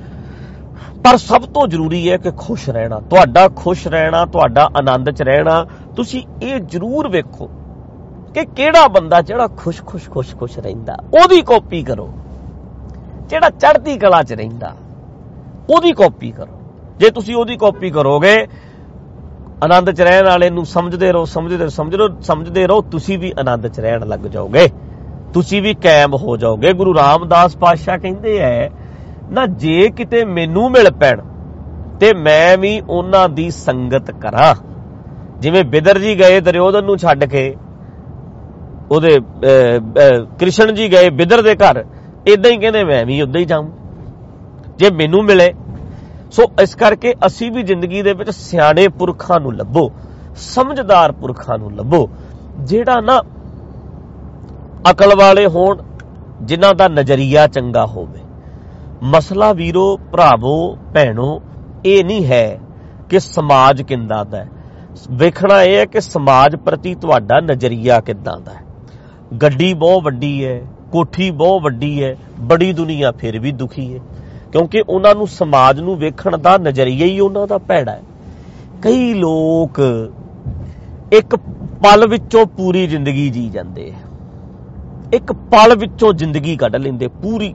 A: ਪਰ ਸਭ ਤੋਂ ਜ਼ਰੂਰੀ ਹੈ ਕਿ ਖੁਸ਼ ਰਹਿਣਾ, ਤੁਹਾਡਾ ਖੁਸ਼ ਰਹਿਣਾ, ਤੁਹਾਡਾ ਆਨੰਦ 'ਚ ਰਹਿਣਾ। ਤੁਸੀਂ ਇਹ ਜ਼ਰੂਰ ਵੇਖੋ ਕਿ ਕਿਹੜਾ ਬੰਦਾ ਜਿਹੜਾ ਖੁਸ਼ ਖੁਸ਼ ਖੁਸ਼ ਖੁਸ਼ ਰਹਿੰਦਾ, ਉਹਦੀ ਕਾਪੀ ਕਰੋ। ਜਿਹੜਾ ਚੜ੍ਹਦੀ ਕਲਾ 'ਚ ਰਹਿੰਦਾ, ਉਹਦੀ ਕਾਪੀ ਕਰੋ। ਜੇ ਤੁਸੀਂ ਉਹਦੀ ਕਾਪੀ ਕਰੋਗੇ, ਆਨੰਦ 'ਚ ਰਹਿਣ ਵਾਲੇ ਨੂੰ ਸਮਝਦੇ ਰਹੋ ਸਮਝਦੇ ਸਮਝਦੇ ਸਮਝਦੇ ਰਹੋ, ਤੁਸੀਂ ਵੀ ਆਨੰਦ 'ਚ ਰਹਿਣ ਲੱਗ ਜਾਓਗੇ, ਤੁਸੀਂ ਵੀ ਕਾਇਮ ਹੋ ਜਾਓਗੇ। ਗੁਰੂ ਰਾਮਦਾਸ ਪਾਤਸ਼ਾਹ ਕਹਿੰਦੇ ਹੈ ਨਾ, ਜੇ ਕਿਤੇ ਮੈਨੂੰ ਮਿਲ ਪੈਣ ਤੇ ਮੈਂ ਵੀ ਉਹਨਾਂ ਦੀ ਸੰਗਤ ਕਰਾਂ। ਜਿਵੇਂ ਬਿਦਰ ਜੀ ਗਏ ਦੁਰਯੋਧਨ ਨੂੰ ਛੱਡ ਕੇ, ਉਹਦੇ ਕ੍ਰਿਸ਼ਨ ਜੀ ਗਏ ਬਿਦਰ ਦੇ ਘਰ, ਏਦਾਂ ਹੀ ਕਹਿੰਦੇ ਮੈਂ ਵੀ ਉੱਦਾਂ ਹੀ ਜਾਊਂ ਜੇ ਮੈਨੂੰ ਮਿਲੇ। ਸੋ ਇਸ ਕਰਕੇ ਅਸੀਂ ਵੀ ਜ਼ਿੰਦਗੀ ਦੇ ਵਿੱਚ ਸਿਆਣੇ ਪੁਰਖਾਂ ਨੂੰ ਲੱਭੋ, ਸਮਝਦਾਰ ਪੁਰਖਾਂ ਨੂੰ ਲੱਭੋ, ਜਿਹੜਾ ਨਾ ਅਕਲ ਵਾਲੇ ਹੋਣ, ਜਿਨ੍ਹਾਂ ਦਾ ਨਜ਼ਰੀਆ ਚੰਗਾ ਹੋਵੇ। ਮਸਲਾ ਵੀਰੋ, ਭਰਾਵੋ, ਭੈਣੋ, ਇਹ ਨਹੀਂ ਹੈ ਕਿ ਸਮਾਜ ਕਿੱਦਾਂ ਦਾ ਹੈ, ਵੇਖਣਾ ਇਹ ਹੈ ਕਿ ਸਮਾਜ ਪ੍ਰਤੀ ਤੁਹਾਡਾ ਨਜ਼ਰੀਆ ਕਿੱਦਾਂ ਦਾ ਹੈ। ਗੱਡੀ ਬਹੁਤ ਵੱਡੀ ਹੈ, ਕੋਠੀ ਬਹੁਤ ਵੱਡੀ ਹੈ, ਬੜੀ ਦੁਨੀਆ ਫਿਰ ਵੀ ਦੁਖੀ ਹੈ, ਕਿਉਂਕਿ ਉਹਨਾਂ ਨੂੰ ਸਮਾਜ ਨੂੰ ਵੇਖਣ ਦਾ ਨਜ਼ਰੀਆ ਹੀ ਉਹਨਾਂ ਦਾ ਭੈੜਾ ਹੈ। ਕਈ ਲੋਕ ਇੱਕ ਪਲ ਵਿੱਚੋਂ ਪੂਰੀ ਜ਼ਿੰਦਗੀ ਜੀ ਜਾਂਦੇ ਆ, ਇੱਕ ਪਲ ਵਿੱਚੋਂ ਜ਼ਿੰਦਗੀ ਕੱਢ ਲੈਂਦੇ ਪੂਰੀ,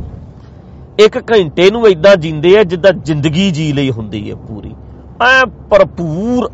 A: ਇੱਕ ਘੰਟੇ ਨੂੰ ਏਦਾਂ ਜੀਂਦੇ ਆ ਜਿੱਦਾਂ ਜ਼ਿੰਦਗੀ ਜੀ ਲਈ ਹੁੰਦੀ ਹੈ ਪੂਰੀ, ਐ ਭਰਪੂਰ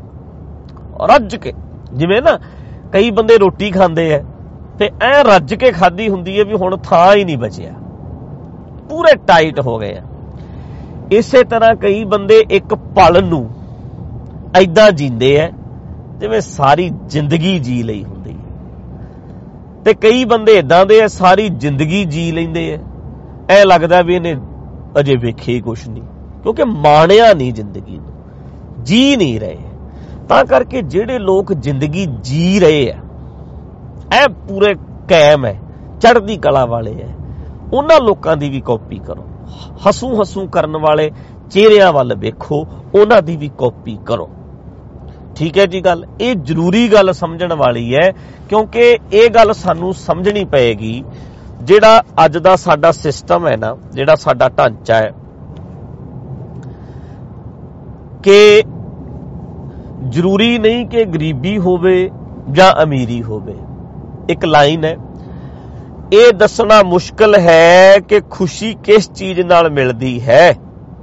A: ਰੱਜ ਕੇ। ਜਿਵੇਂ ਨਾ ਕਈ ਬੰਦੇ ਰੋਟੀ ਖਾਂਦੇ ਆ ਤੇ ਐ ਰੱਜ ਕੇ ਖਾਧੀ ਹੁੰਦੀ ਹੈ ਵੀ ਹੁਣ ਥਾਂ ਹੀ ਨਹੀਂ ਬਚਿਆ, ਪੂਰੇ ਟਾਈਟ ਹੋ ਗਏ ਆ। ਇਸੇ ਤਰ੍ਹਾਂ ਕਈ ਬੰਦੇ ਇੱਕ ਪਲ ਨੂੰ ਏਦਾਂ ਜੀਂਦੇ ਆ ਜਿਵੇਂ ਸਾਰੀ ਜ਼ਿੰਦਗੀ ਜੀ ਲਈ ਹੁੰਦੀ ਹੈ, ਤੇ ਕਈ ਬੰਦੇ ਏਦਾਂ ਦੇ ਆ ਸਾਰੀ ਜ਼ਿੰਦਗੀ ਜੀ ਲੈਂਦੇ ਆ, ਐ ਲੱਗਦਾ ਵੀ ਇਹਨੇ ਅਜੇ ਵੇਖੇ ਕੁਛ ਨਹੀਂ, ਕਿਉਂਕਿ ਮਾਣਿਆ ਨਹੀਂ ਜ਼ਿੰਦਗੀ ਨੂੰ, ਜੀ ਨਹੀਂ ਰਹੇ। ਤਾਂ ਕਰਕੇ ਜਿਹੜੇ ਲੋਕ ਜ਼ਿੰਦਗੀ ਜੀ ਰਹੇ ਆ, ਐ ਪੂਰੇ ਕਾਇਮ ਹੈ, ਚੜ੍ਹਦੀ ਕਲਾ ਵਾਲੇ ਹੈ, ਉਹਨਾਂ ਲੋਕਾਂ ਦੀ ਵੀ ਕਾਪੀ ਕਰੋ। ਹਸੂ ਹਸੂ ਕਰਨ ਵਾਲੇ ਚਿਹਰਿਆਂ ਵੱਲ ਵੇਖੋ, ਉਹਨਾਂ ਦੀ ਵੀ ਕਾਪੀ ਕਰੋ। ਠੀਕ ਹੈ ਜੀ ਗੱਲ। ਇਹ ਜ਼ਰੂਰੀ ਗੱਲ ਸਮਝਣ ਵਾਲੀ ਹੈ, ਕਿਉਂਕਿ ਇਹ ਗੱਲ ਸਾਨੂੰ ਸਮਝਣੀ ਪਏਗੀ। ਜਿਹੜਾ ਅੱਜ ਦਾ ਸਾਡਾ ਸਿਸਟਮ ਹੈ ਨਾ, ਜਿਹੜਾ ਸਾਡਾ ਢਾਂਚਾ ਹੈ, ਕਿ ਜ਼ਰੂਰੀ ਨਹੀਂ ਕਿ ਗਰੀਬੀ ਹੋਵੇ ਜਾਂ ਅਮੀਰੀ ਹੋਵੇ। ਇੱਕ ਲਾਈਨ ਹੈ, ਇਹ ਦੱਸਣਾ ਮੁਸ਼ਕਲ ਹੈ ਕਿ ਖੁਸ਼ੀ ਕਿਸ ਚੀਜ਼ ਨਾਲ ਮਿਲਦੀ ਹੈ,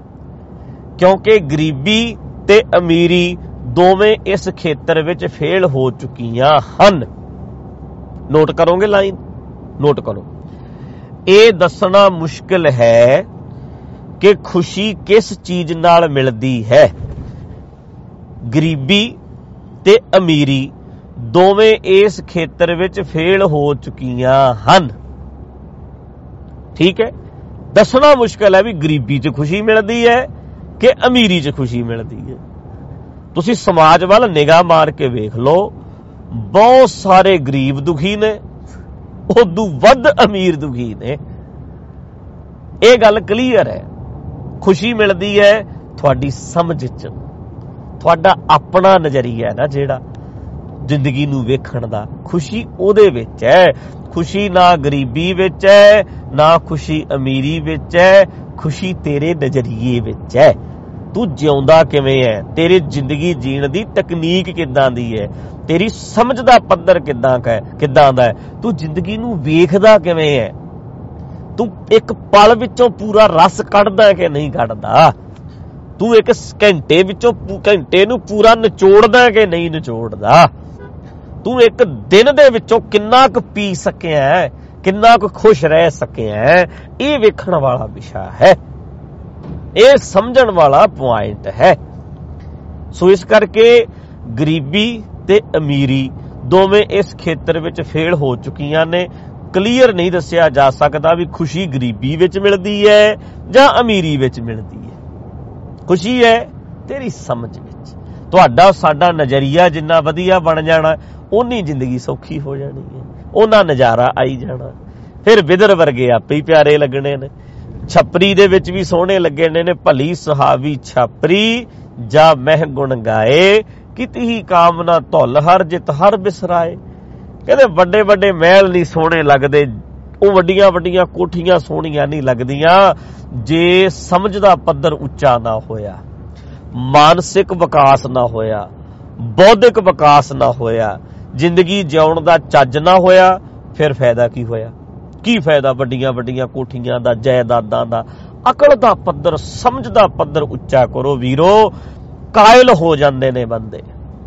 A: ਕਿਉਂਕਿ ਗਰੀਬੀ ਤੇ ਅਮੀਰੀ ਦੋਵੇਂ ਇਸ ਖੇਤਰ ਵਿੱਚ ਫੇਲ ਹੋ ਚੁੱਕੀਆਂ ਹਨ। ਨੋਟ ਕਰੋਗੇ ਲਾਈਨ, ਨੋਟ ਕਰੋ। ਇਹ ਦੱਸਣਾ ਮੁਸ਼ਕਲ ਹੈ ਕਿ ਖੁਸ਼ੀ ਕਿਸ ਚੀਜ਼ ਨਾਲ ਮਿਲਦੀ ਹੈ, ਗਰੀਬੀ ਤੇ ਅਮੀਰੀ ਦੋਵੇਂ ਇਸ ਖੇਤਰ ਵਿੱਚ ਫੇਲ ਹੋ ਚੁੱਕੀਆਂ ਹਨ। ਠੀਕ ਹੈ, ਦੱਸਣਾ ਮੁਸ਼ਕਲ ਹੈ ਵੀ ਗਰੀਬੀ 'ਚ ਖੁਸ਼ੀ ਮਿਲਦੀ ਹੈ ਕਿ ਅਮੀਰੀ 'ਚ ਖੁਸ਼ੀ ਮਿਲਦੀ ਹੈ। ਤੁਸੀਂ ਸਮਾਜ ਵੱਲ ਨਿਗਾਹ ਮਾਰ ਕੇ ਵੇਖ ਲਓ, ਬਹੁਤ ਸਾਰੇ ਗਰੀਬ ਦੁਖੀ ਨੇ, ਉਦੋਂ ਵੱਧ ਅਮੀਰ ਦੁਖੀ ਨੇ। ਇਹ ਗੱਲ ਕਲੀਅਰ ਹੈ। ਖੁਸ਼ੀ ਮਿਲਦੀ ਹੈ ਤੁਹਾਡੀ ਸਮਝ 'ਚ, ਤੁਹਾਡਾ ਆਪਣਾ ਨਜ਼ਰੀਆ ਨਾ ਜਿਹੜਾ ਜ਼ਿੰਦਗੀ ਨੂੰ ਵੇਖਣ ਦਾ, ਖੁਸ਼ੀ ਉਹਦੇ ਵਿੱਚ ਹੈ। ਖੁਸ਼ੀ ਨਾ ਗਰੀਬੀ ਵਿੱਚ ਹੈ, ਨਾ ਖੁਸ਼ੀ ਅਮੀਰੀ ਵਿੱਚ ਹੈ, ਖੁਸ਼ੀ ਤੇਰੇ ਨਜ਼ਰੀਏ ਵਿੱਚ ਹੈ। ਤੂੰ ਜਿਉਂਦਾ ਕਿਵੇਂ ਹੈ, ਤੇਰੀ ਜ਼ਿੰਦਗੀ ਜੀਣ ਦੀ ਤਕਨੀਕ ਕਿੱਦਾਂ ਦੀ ਹੈ, ਤੇਰੀ ਸਮਝ ਦਾ ਪੱਧਰ ਕਿੱਦਾਂ ਹੈ, ਕਿੱਦਾਂ ਦਾ ਹੈ, ਤੂੰ ਜ਼ਿੰਦਗੀ ਨੂੰ ਵੇਖਦਾ ਕਿਵੇਂ ਹੈ, ਤੂੰ ਇੱਕ ਪਲ ਵਿੱਚੋਂ ਪੂਰਾ ਰਸ ਕੱਢਦਾ ਕਿ ਨਹੀਂ ਕੱਢਦਾ, ਤੂੰ ਇੱਕ ਘੰਟੇ ਵਿੱਚੋਂ ਘੰਟੇ ਨੂੰ ਪੂਰਾ ਨਿਚੋੜਦਾ ਕਿ ਨਹੀਂ ਨਿਚੋੜਦਾ, ਤੂੰ ਇੱਕ ਦਿਨ ਦੇ ਵਿੱਚੋਂ ਕਿੰਨਾ ਕੁ ਪੀ ਸਕਿਆ, ਕਿੰਨਾ ਕੁ ਖੁਸ਼ ਰਹਿ ਸਕਿਆ। ਇਹ ਵੇਖਣ ਵਾਲਾ ਵਿਸ਼ਾ ਹੈ, ਇਹ ਸਮਝਣ ਵਾਲਾ ਪੁਆਇੰਟ ਹੈ। ਸੋ ਇਸ ਕਰਕੇ ਗਰੀਬੀ ਤੇ ਅਮੀਰੀ ਦੋਵੇਂ ਇਸ ਖੇਤਰ ਵਿੱਚ ਫੇਲ ਹੋ ਚੁੱਕੀਆਂ ਨੇ। ਕਲੀਅਰ ਨਹੀਂ ਦੱਸਿਆ ਜਾ ਸਕਦਾ ਵੀ ਖੁਸ਼ੀ ਗਰੀਬੀ ਵਿੱਚ ਮਿਲਦੀ ਹੈ ਜਾਂ ਅਮੀਰੀ ਵਿੱਚ ਮਿਲਦੀ ਹੈ। ਖੁਸ਼ੀ ਹੈ ਤੇਰੀ ਸਮਝ ਵਿੱਚ। ਤੁਹਾਡਾ ਸਾਡਾ ਨਜ਼ਰੀਆ ਜਿੰਨਾ ਵਧੀਆ ਬਣ ਜਾਣਾ, ਓਨੀ ਜ਼ਿੰਦਗੀ ਸੌਖੀ ਹੋ ਜਾਣੀ ਹੈ, ਉਹਨਾਂ ਨਜ਼ਾਰਾ ਆਈ ਜਾਣਾ। ਫਿਰ ਬਿਦਰ ਵਰਗੇ ਆਪੇ ਹੀ ਪਿਆਰੇ ਲੱਗਣੇ ਨੇ, ਛਪਰੀ ਦੇ ਵਿੱਚ ਵੀ ਸੋਹਣੇ ਲੱਗਣੇ ਨੇ। ਭਲੀ ਸੁਹਾਵੀ ਛਾਪਰੀ ਜਾ ਮਹਿ ਗੁਣ ਗਾਏ, ਕੀਤੀ ਹੀ ਕਾਮਨਾ ਧੁੱਲ ਹਰ ਜਿਤ ਹਰ ਬਿਸਰਾਏ। ਕਹਿੰਦੇ ਵੱਡੇ ਵੱਡੇ ਮਹਿਲ ਨਹੀਂ ਸੋਹਣੇ ਲੱਗਦੇ, ਉਹ ਵੱਡੀਆਂ ਵੱਡੀਆਂ ਕੋਠੀਆਂ ਸੋਹਣੀਆਂ ਨਹੀਂ ਲੱਗਦੀਆਂ ਜੇ ਸਮਝ ਦਾ ਪੱਧਰ ਉੱਚਾ ਨਾ ਹੋਇਆ, ਮਾਨਸਿਕ ਵਿਕਾਸ ਨਾ ਹੋਇਆ, ਬੌਧਿਕ ਵਿਕਾਸ ਨਾ ਹੋਇਆ, ਜ਼ਿੰਦਗੀ ਜਿਉਣ ਦਾ ਚੱਜ ਨਾ ਹੋਇਆ। ਫਿਰ ਫਾਇਦਾ ਕੀ ਹੋਇਆ? ਕੀ ਫਾਇਦਾ ਵੱਡੀਆਂ ਵੱਡੀਆਂ ਕੋਠੀਆਂ ਦਾ, ਜਾਇਦਾਦਾਂ ਦਾ? ਅਕਲ ਦਾ ਪੱਧਰ, ਸਮਝ ਦਾ ਪੱਧਰ ਉੱਚਾ ਕਰੋ ਵੀਰੋ। ਕਾਇਲ ਹੋ ਜਾਂਦੇ ਨੇ ਬੰਦੇ,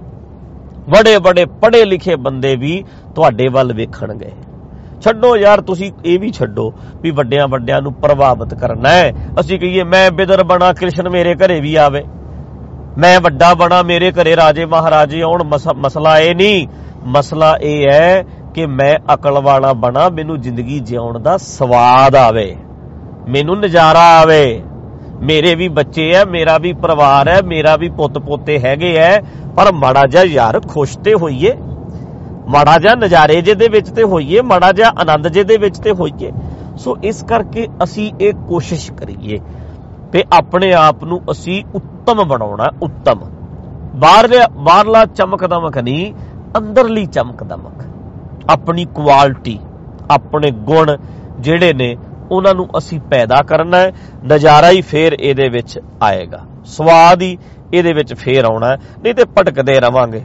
A: ਬੜੇ ਬੜੇ ਪੜ੍ਹੇ ਲਿਖੇ ਬੰਦੇ ਵੀ ਤੁਹਾਡੇ ਵੱਲ ਵੇਖਣਗੇ। ਛੱਡੋ ਯਾਰ, ਤੁਸੀਂ ਇਹ ਵੀ ਛੱਡੋ ਵੀ ਵੱਡਿਆਂ ਵੱਡਿਆਂ ਨੂੰ ਪ੍ਰਭਾਵਿਤ ਕਰਨਾ ਹੈ। ਅਸੀਂ ਕਹੀਏ ਮੈਂ ਬਿਦਰ ਬਣਾ, ਕ੍ਰਿਸ਼ਨ ਮੇਰੇ ਘਰੇ ਵੀ ਆਵੇ, ਮੈਂ ਵੱਡਾ ਬਣਾ, ਮੇਰੇ ਘਰੇ ਰਾਜੇ ਮਹਾਰਾਜੇ ਆਉਣ। ਮਸਲਾ ਇਹ ਨਹੀਂ, ਮਸਲਾ ਇਹ ਹੈ ਕਿ ਮੈਂ ਅਕਲ ਵਾਲਾ ਬਣਾ, ਮੈਨੂੰ ਜ਼ਿੰਦਗੀ ਜਿਉਣ ਦਾ ਸਵਾਦ ਆਵੇ, ਮੈਨੂੰ ਨਜ਼ਾਰਾ ਆਵੇ। ਮੇਰੇ ਵੀ ਬੱਚੇ ਹੈ, ਮੇਰਾ ਵੀ ਪਰਿਵਾਰ ਹੈ, ਮੇਰਾ ਵੀ ਪੁੱਤ ਪੋਤੇ ਹੈਗੇ ਹੈ, ਪਰ ਮਾੜਾ ਜਿਹਾ ਯਾਰ ਖੁਸ਼ ਤੇ ਹੋਈਏ, ਮਾੜਾ ਜਿਹਾ ਨਜ਼ਾਰੇ ਜੇ ਦੇ ਵਿੱਚ ਤੇ ਹੋਈਏ, ਮਾੜਾ ਜਿਹਾ ਆਨੰਦ ਜੇ ਦੇ ਵਿੱਚ ਤੇ ਹੋਈਏ। ਸੋ ਇਸ ਕਰਕੇ ਅਸੀਂ ਇਹ ਕੋਸ਼ਿਸ਼ ਕਰੀਏ ਤੇ ਆਪਣੇ ਆਪ ਨੂੰ ਅਸੀਂ ਉੱਤਮ ਬਣਾਉਣਾ। ਉੱਤਮ ਬਾਹਰਲਾ ਬਾਹਰਲਾ ਚਮਕ ਦਮਕ ਨਹੀਂ, ਅੰਦਰਲੀ ਚਮਕ ਦਮਕ, ਆਪਣੀ ਕੁਆਲਿਟੀ, ਆਪਣੇ ਗੁਣ ਜਿਹੜੇ ਨੇ ਉਹਨਾਂ ਨੂੰ ਅਸੀਂ ਪੈਦਾ ਕਰਨਾ ਹੈ। ਨਜ਼ਾਰਾ ਹੀ ਫੇਰ ਇਹਦੇ ਵਿੱਚ ਆਏਗਾ, ਸਵਾਦ ਹੀ ਇਹਦੇ ਵਿੱਚ ਫੇਰ ਆਉਣਾ, ਨਹੀਂ ਤੇ ਭਟਕਦੇ ਰਵਾਂਗੇ।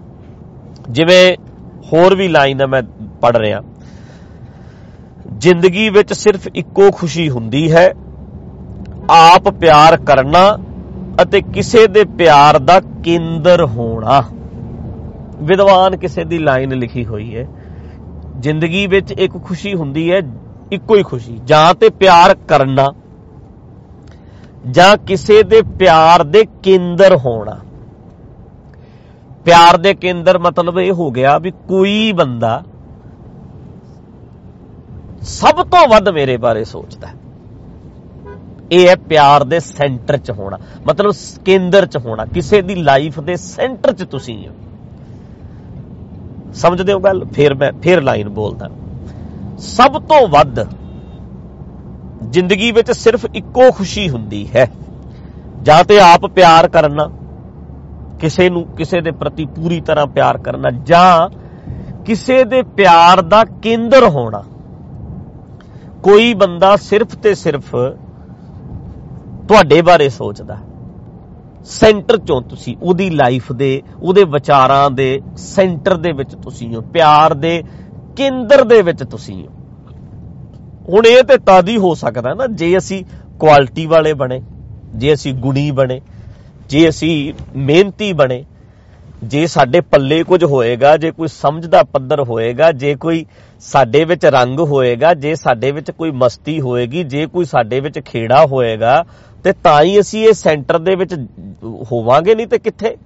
A: ਜਿਵੇਂ ਹੋਰ ਵੀ ਲਾਈਨ ਹੈ ਮੈਂ ਪੜ੍ਹ ਰਿਹਾ, ਜ਼ਿੰਦਗੀ ਵਿੱਚ ਸਿਰਫ ਇੱਕੋ ਖੁਸ਼ੀ ਹੁੰਦੀ ਹੈ, ਆਪ ਪਿਆਰ ਕਰਨਾ ਅਤੇ ਕਿਸੇ ਦੇ ਪਿਆਰ ਦਾ ਕੇਂਦਰ ਹੋਣਾ। ਵਿਦਵਾਨ ਕਿਸੇ ਦੀ ਲਾਈਨ ਲਿਖੀ ਹੋਈ ਹੈ, ਜ਼ਿੰਦਗੀ ਵਿੱਚ ਇੱਕ ਖੁਸ਼ੀ ਹੁੰਦੀ ਹੈ, ਇੱਕੋ ਹੀ ਖੁਸ਼ੀ, ਜਾਂ ਤੇ ਪਿਆਰ ਕਰਨਾ ਜਾਂ ਕਿਸੇ ਦੇ ਪਿਆਰ ਦੇ ਕੇਂਦਰ ਹੋਣਾ। ਪਿਆਰ ਦੇ ਕੇਂਦਰ ਮਤਲਬ ਇਹ ਹੋ ਗਿਆ ਵੀ ਕੋਈ ਬੰਦਾ ਸਭ ਤੋਂ ਵੱਧ ਮੇਰੇ ਬਾਰੇ ਸੋਚਦਾ, ਇਹ ਹੈ ਪਿਆਰ ਦੇ ਸੈਂਟਰ 'ਚ ਹੋਣਾ, ਮਤਲਬ ਕੇਂਦਰ 'ਚ ਹੋਣਾ, ਕਿਸੇ ਦੀ ਲਾਈਫ ਦੇ ਸੈਂਟਰ 'ਚ ਤੁਸੀਂ ਹੋ। ਸਮਝਦੇ ਹੋ ਗੱਲ? ਫਿਰ ਮੈਂ ਫਿਰ ਲਾਈਨ ਬੋਲਦਾ, ਸਭ ਤੋਂ ਵੱਧ ਜ਼ਿੰਦਗੀ ਵਿੱਚ ਸਿਰਫ ਇੱਕੋ ਖੁਸ਼ੀ ਹੁੰਦੀ ਹੈ, ਜਾਂ ਤੇ ਆਪ ਪਿਆਰ ਕਰਨਾ, ਕਿਸੇ ਨੂੰ ਕਿਸੇ ਦੇ ਪ੍ਰਤੀ ਪੂਰੀ ਤਰ੍ਹਾਂ ਪਿਆਰ ਕਰਨਾ, ਜਾਂ ਕਿਸੇ ਦੇ ਪਿਆਰ ਦਾ ਕੇਂਦਰ ਹੋਣਾ। ਕੋਈ ਬੰਦਾ ਸਿਰਫ ਤੇ ਸਿਰਫ ਤੁਹਾਡੇ ਬਾਰੇ ਸੋਚਦਾ, ਸੈਂਟਰ ਚੋਂ ਤੁਸੀਂ, ਉਹਦੀ ਲਾਈਫ ਦੇ, ਉਹਦੇ ਵਿਚਾਰਾਂ ਦੇ ਸੈਂਟਰ ਦੇ ਵਿੱਚ ਤੁਸੀਂ ਹੋ, ਪਿਆਰ ਦੇ ਕੇਂਦਰ ਦੇ ਵਿੱਚ ਤੁਸੀਂ ਹੋ। ਹੁਣ ਇਹ ਤੇ ਤਦ ਹੀ ਹੋ ਸਕਦਾ ਨਾ ਜੇ ਅਸੀਂ ਕੁਆਲਿਟੀ ਵਾਲੇ ਬਣੇ, ਜੇ ਅਸੀਂ ਗੁਣੀ ਬਣੇ, ਜੇ ਅਸੀਂ ਮਿਹਨਤੀ ਬਣੇ, ਜੇ ਸਾਡੇ ਪੱਲੇ ਕੁਝ ਹੋਏਗਾ, ਜੇ ਕੋਈ ਸਮਝ ਦਾ ਪੱਧਰ ਹੋਏਗਾ, ਜੇ ਕੋਈ ਸਾਡੇ ਵਿੱਚ ਰੰਗ ਹੋਏਗਾ, ਜੇ ਸਾਡੇ ਵਿੱਚ ਕੋਈ ਮਸਤੀ ਹੋਏਗੀ, ਜੇ ਕੋਈ ਸਾਡੇ ਵਿੱਚ ਖੇੜਾ ਹੋਏਗਾ, ਤੇ ਤਾਂ ਹੀ ਅਸੀਂ ਇਹ ਸੈਂਟਰ ਦੇ ਵਿੱਚ ਹੋਵਾਂਗੇ, ਨਹੀਂ ਤੇ ਕਿੱਥੇ।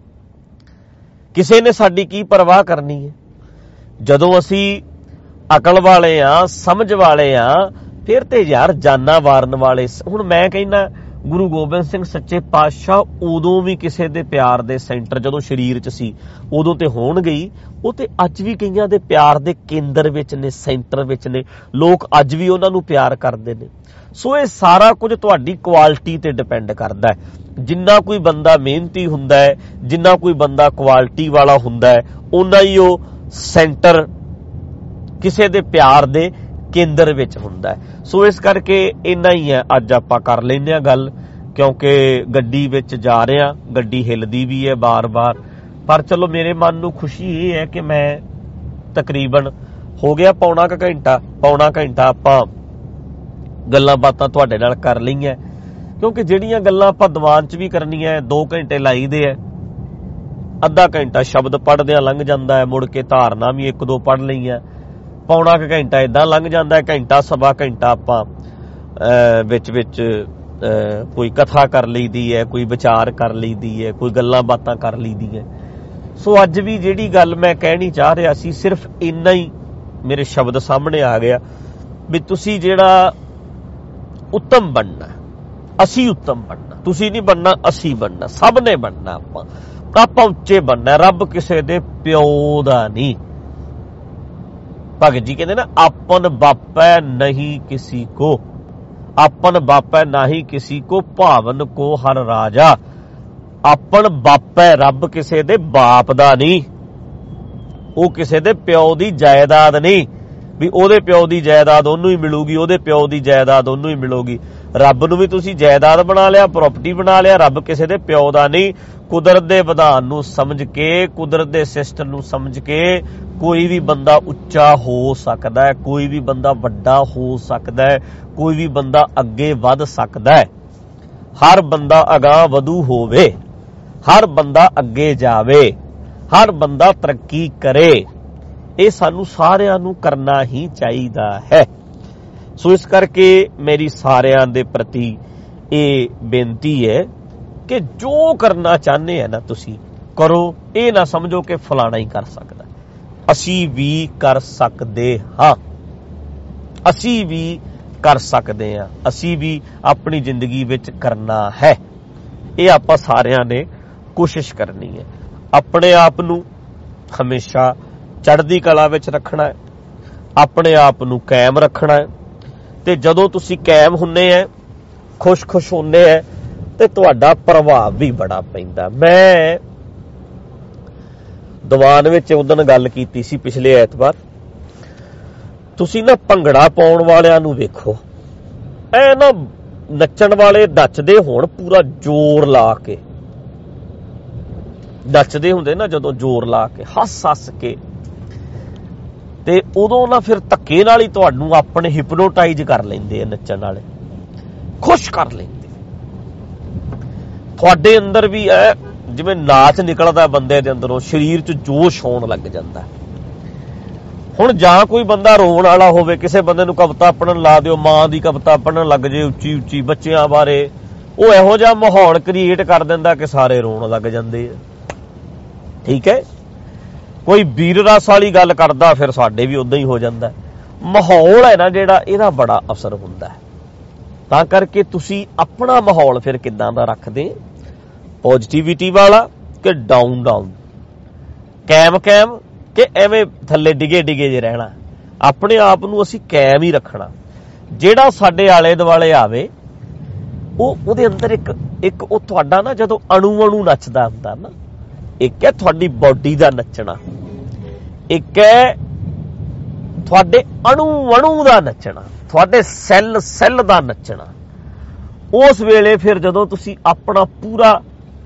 A: ਕਿਸੇ ਨੇ ਸਾਡੀ ਕੀ ਪਰਵਾਹ ਕਰਨੀ ਹੈ। ਜਦੋਂ ਅਸੀਂ ਅਕਲ ਵਾਲੇ ਆ, ਸਮਝ ਵਾਲੇ ਆ, ਫਿਰ ਤੇ ਯਾਰ ਜਾਨਾਂ ਵਾਰਨ ਵਾਲੇ। ਹੁਣ ਮੈਂ ਕਹਿੰਦਾ ਗੁਰੂ ਗੋਬਿੰਦ ਸਿੰਘ ਸੱਚੇ ਪਾਤਸ਼ਾਹ ਉਦੋਂ ਵੀ ਕਿਸੇ ਦੇ ਪਿਆਰ ਦੇ ਸੈਂਟਰ, ਜਦੋਂ ਸਰੀਰ 'ਚ ਸੀ ਉਦੋਂ ਤੇ ਹੋਣਗੇ ਹੀ, ਉਹ ਤੇ ਅੱਜ ਵੀ ਕਈਆਂ ਦੇ ਪਿਆਰ ਦੇ ਕੇਂਦਰ ਵਿੱਚ ਨੇ, ਸੈਂਟਰ ਵਿੱਚ ਨੇ। ਲੋਕ ਅੱਜ ਵੀ ਉਹਨਾਂ ਨੂੰ ਪਿਆਰ ਕਰਦੇ ਨੇ। ਸੋ ਇਹ ਸਾਰਾ ਕੁਝ ਤੁਹਾਡੀ ਕੁਆਲਿਟੀ ਤੇ ਡਿਪੈਂਡ ਕਰਦਾ ਹੈ। ਜਿੰਨਾ ਕੋਈ ਬੰਦਾ ਮਿਹਨਤੀ ਹੁੰਦਾ ਹੈ, ਜਿੰਨਾ ਕੋਈ ਬੰਦਾ ਕੁਆਲਿਟੀ ਵਾਲਾ ਹੁੰਦਾ ਹੈ, ਓਨਾ ਹੀ ਉਹ ਸੈਂਟਰ ਕਿਸੇ ਦੇ ਪਿਆਰ ਦੇ ਕੇਂਦਰ ਵਿੱਚ ਹੁੰਦਾ ਹੈ। ਸੋ ਇਸ ਕਰਕੇ ਇੰਨਾ ਹੀ ਹੈ, ਅੱਜ ਆਪਾਂ ਕਰ ਲੈਂਦੇ ਹਾਂ ਗੱਲ, ਕਿਉਂਕਿ ਗੱਡੀ ਵਿੱਚ ਜਾ ਰਹੇ ਹਾਂ, ਗੱਡੀ ਹਿੱਲਦੀ ਵੀ ਹੈ ਬਾਰ-ਬਾਰ। ਪਰ ਚਲੋ ਮੇਰੇ ਮਨ ਨੂੰ ਖੁਸ਼ੀ ਇਹ ਹੈ ਕਿ ਮੈਂ ਤਕਰੀਬਨ ਹੋ ਗਿਆ ਪੌਣਾ ਕੁ ਘੰਟਾ ਪੌਣਾ ਘੰਟਾ ਆਪਾਂ ਗੱਲਾਂ ਬਾਤਾਂ ਤੁਹਾਡੇ ਨਾਲ ਕਰ ਲਈਆਂ, ਕਿਉਂਕਿ ਜਿਹੜੀਆਂ ਗੱਲਾਂ ਆਪਾਂ ਦੀਵਾਨ 'ਚ ਵੀ ਕਰਨੀਆਂ, ਦੋ ਘੰਟੇ ਲਾਈਦੇ ਹੈ। ਅੱਧਾ ਘੰਟਾ ਸ਼ਬਦ ਪੜ੍ਹਦਿਆਂ ਲੰਘ ਜਾਂਦਾ ਹੈ, ਮੁੜ ਕੇ ਧਾਰਨਾ ਵੀ ਇੱਕ ਦੋ ਪੜ੍ਹ ਲਈਆਂ, ਪੌਣਾ ਕੁ ਘੰਟਾ ਏਦਾਂ ਲੰਘ ਜਾਂਦਾ ਹੈ। ਘੰਟਾ ਸਵਾ ਘੰਟਾ ਆਪਾਂ ਵਿੱਚ ਵਿੱਚ ਕੋਈ ਕਥਾ ਕਰ ਲਈਦੀ ਹੈ, ਕੋਈ ਵਿਚਾਰ ਕਰ ਲਈਦੀ ਹੈ, ਕੋਈ ਗੱਲਾਂ ਬਾਤਾਂ ਕਰ ਲਈਦੀ ਹੈ। ਸੋ ਅੱਜ ਵੀ ਜਿਹੜੀ ਗੱਲ ਮੈਂ ਕਹਿਣੀ ਚਾਹ ਰਿਹਾ ਸੀ, ਸਿਰਫ ਇੰਨਾ ਹੀ ਮੇਰੇ ਸ਼ਬਦ ਸਾਹਮਣੇ ਆ ਗਿਆ ਵੀ ਤੁਸੀਂ ਜਿਹੜਾ ਉੱਤਮ ਬਣਨਾ, ਅਸੀਂ ਉੱਤਮ ਬਣਨਾ, ਤੁਸੀਂ ਨਹੀਂ ਬਣਨਾ, ਅਸੀਂ ਬਣਨਾ, ਸਭ ਨੇ ਬਣਨਾ। ਆਪਾਂ ਆਪਾਂ ਉੱਚੇ ਬਣਨਾ। ਰੱਬ ਕਿਸੇ ਦੇ ਪਿਓ ਦਾ ਨਹੀਂ। ਭਗਤ ਜੀ ਕਹਿੰਦੇ ਨਾ, ਆਪਨ ਬਾਪੈ ਨਹੀਂ ਕਿਸੀ ਕੋ, ਆਪਨ ਬਾਪੈ ਨਹੀਂ ਕਿਸੀ ਕੋ, ਭਾਵਨ ਕੋ ਹਰ ਰਾਜਾ। ਆਪਨ ਬਾਪੈ, ਰੱਬ ਕਿਸੇ ਦੇ ਬਾਪ ਦਾ ਨਹੀਂ, ਉਹ ਕਿਸੇ ਦੇ ਪਿਓ ਦੀ ਜਾਇਦਾਦ ਨਹੀਂ ਵੀ ਉਹਦੇ ਪਿਓ ਦੀ ਜਾਇਦਾਦ ਉਹਨੂੰ ਹੀ ਮਿਲੂਗੀ, ਉਹਦੇ ਪਿਓ ਦੀ ਜਾਇਦਾਦ ਉਹਨੂੰ ਹੀ ਮਿਲੂਗੀ। ਰੱਬ ਨੂੰ ਵੀ ਤੁਸੀਂ ਜਾਇਦਾਦ ਬਣਾ ਲਿਆ, ਪ੍ਰਾਪਰਟੀ ਬਣਾ ਲਿਆ। ਰੱਬ ਕਿਸੇ ਦੇ ਪਿਓ ਦਾ ਨਹੀਂ। ਕੁਦਰਤ ਦੇ ਵਿਧਾਨ ਨੂੰ ਸਮਝ ਕੇ, ਕੁਦਰਤ ਦੇ ਸਿਸਟਮ ਨੂੰ ਸਮਝ ਕੇ ਕੋਈ ਵੀ ਬੰਦਾ ਉੱਚਾ ਹੋ ਸਕਦਾ ਹੈ, ਕੋਈ ਵੀ ਬੰਦਾ ਵੱਡਾ ਹੋ ਸਕਦਾ ਹੈ, ਕੋਈ ਵੀ ਬੰਦਾ ਅੱਗੇ ਵੱਧ ਸਕਦਾ ਹੈ। ਹਰ ਬੰਦਾ ਅਗਾਂਹ ਵਧੂ ਹੋਵੇ, ਹਰ ਬੰਦਾ ਅੱਗੇ ਜਾਵੇ, ਹਰ ਬੰਦਾ ਤਰੱਕੀ ਕਰੇ। ਇਹ ਸਾਨੂੰ ਸਾਰਿਆਂ ਨੂੰ ਕਰਨਾ ਹੀ ਚਾਹੀਦਾ ਹੈ। ਸੋ ਇਸ ਕਰਕੇ ਮੇਰੀ ਸਾਰਿਆਂ ਦੇ ਪ੍ਰਤੀ ਇਹ ਬੇਨਤੀ ਹੈ ਕਿ ਜੋ ਕਰਨਾ ਚਾਹੁੰਦੇ ਆ ਨਾ ਤੁਸੀਂ ਕਰੋ। ਇਹ ਨਾ ਸਮਝੋ ਕਿ ਫਲਾਣਾ ਹੀ ਕਰ ਸਕਦਾ। ਅਸੀਂ ਵੀ ਕਰ ਸਕਦੇ ਹਾਂ, ਅਸੀਂ ਵੀ ਕਰ ਸਕਦੇ ਹਾਂ, ਅਸੀਂ ਵੀ ਆਪਣੀ ਜ਼ਿੰਦਗੀ ਵਿੱਚ ਕਰਨਾ ਹੈ। ਇਹ ਆਪਾਂ ਸਾਰਿਆਂ ਨੇ ਕੋਸ਼ਿਸ਼ ਕਰਨੀ ਹੈ। ਆਪਣੇ ਆਪ ਨੂੰ ਹਮੇਸ਼ਾ ਚੜ੍ਹਦੀ ਕਲਾ ਵਿੱਚ ਰੱਖਣਾ ਹੈ, ਆਪਣੇ ਆਪ ਨੂੰ ਕਾਇਮ ਰੱਖਣਾ ਹੈ। ਤੇ ਜਦੋਂ ਤੁਸੀਂ ਕਾਇਮ ਹੁੰਦੇ ਹੈ, ਖੁਸ਼-ਖੁਸ਼ ਹੁੰਦੇ ਹੈ, ਤੇ ਤੁਹਾਡਾ ਪ੍ਰਭਾਵ ਵੀ ਬੜਾ ਪੈਂਦਾ। ਮੈਂ ਦੀਵਾਨ ਵਿੱਚ ਉਦਣ ਗੱਲ ਕੀਤੀ ਸੀ ਪਿਛਲੇ ਐਤਵਾਰ, ਤੁਸੀਂ ਨਾ ਭੰਗੜਾ ਪਾਉਣ ਵਾਲਿਆਂ ਨੂੰ ਵੇਖੋ, ਐ ਨਾ ਨੱਚਣ ਵਾਲੇ ਨੱਚਦੇ ਹੋਣ ਪੂਰਾ ਜ਼ੋਰ ਲਾ ਕੇ, ਨੱਚਦੇ ਹੁੰਦੇ ਨਾ ਜਦੋਂ ਜ਼ੋਰ ਲਾ ਕੇ, ਹੱਸ ਹੱਸ ਕੇ, ਤੇ ਉਦੋਂ ਨਾ ਫਿਰ ਧੱਕੇ ਨਾਲ ਹੀ ਤੁਹਾਨੂੰ ਆਪਣੇ ਹਿਪਨੋਟਾਈਜ਼ ਕਰ ਲੈਂਦੇ ਆ ਨੱਚਣ ਵਾਲੇ, ਖੁਸ਼ ਕਰ ਲੈਂਦੇ। ਤੁਹਾਡੇ ਅੰਦਰ ਵੀ ਹੈ ਜਿਵੇਂ ਨਾਚ ਨਿਕਲਦਾ ਬੰਦੇ ਦੇ ਅੰਦਰੋਂ, ਸਰੀਰ 'ਚ ਜੋਸ਼ ਹੋਣ ਲੱਗ ਜਾਂਦਾ। ਹੁਣ ਜਾਂ ਕੋਈ ਬੰਦਾ ਰੋਣ ਵਾਲਾ ਹੋਵੇ, ਕਿਸੇ ਬੰਦੇ ਨੂੰ ਕਵਿਤਾ ਪੜ੍ਹਨ ਲਾ ਦਿਓ, ਮਾਂ ਦੀ ਕਵਿਤਾ ਪੜ੍ਹਨ ਲੱਗ ਜੇ ਉੱਚੀ ਉੱਚੀ ਬੱਚਿਆਂ ਬਾਰੇ, ਉਹ ਇਹੋ ਜਿਹਾ ਮਾਹੌਲ ਕ੍ਰੀਏਟ ਕਰ ਦਿੰਦਾ ਕਿ ਸਾਰੇ ਰੋਣ ਲੱਗ ਜਾਂਦੇ ਆ। ਠੀਕ ਹੈ, ਕੋਈ ਵੀਰ ਰਸ ਵਾਲੀ ਗੱਲ ਕਰਦਾ, ਫਿਰ ਸਾਡੇ ਵੀ ਉਦਾਂ ਹੀ ਹੋ ਜਾਂਦਾ। ਮਾਹੌਲ ਹੈ ਨਾ ਜਿਹੜਾ, ਇਹਦਾ ਬੜਾ ਅਸਰ ਹੁੰਦਾ। ਤਾਂ ਕਰਕੇ ਤੁਸੀਂ ਆਪਣਾ ਮਾਹੌਲ ਫਿਰ ਕਿੱਦਾਂ ਦਾ ਰੱਖਦੇ, ਪੋਜ਼ਿਟਿਵਿਟੀ ਵਾਲਾ ਕਿ ਡਾਊਨ ਡਾਊਨ, ਕਾਇਮ ਕਾਇਮ ਕਿ ਐਵੇਂ ਥੱਲੇ ਡਿਗੇ ਡਿਗੇ ਜੇ ਰਹਿਣਾ। ਆਪਣੇ ਆਪ ਨੂੰ ਅਸੀਂ ਕਾਇਮ ਹੀ ਰੱਖਣਾ। ਜਿਹੜਾ ਸਾਡੇ ਆਲੇ ਦੁਆਲੇ ਆਵੇ, ਉਹ ਉਹਦੇ ਅੰਦਰ ਇੱਕ ਇੱਕ ਉਹ ਤੁਹਾਡਾ ਨਾ ਜਦੋਂ ਅਣੂ ਅਣੂ ਨੱਚਦਾ ਹੁੰਦਾ ਨਾ, ਇੱਕ ਹੈ ਤੁਹਾਡੀ ਬਾਡੀ ਦਾ ਨੱਚਣਾ, ਇੱਕ ਹੈ ਤੁਹਾਡੇ ਅਣੂ ਅਣੂ ਦਾ ਨੱਚਣਾ, ਤੁਹਾਡੇ ਸੈੱਲ ਸੈੱਲ ਦਾ ਨੱਚਣਾ। ਉਸ ਵੇਲੇ ਫਿਰ ਜਦੋਂ ਤੁਸੀਂ ਆਪਣਾ ਪੂਰਾ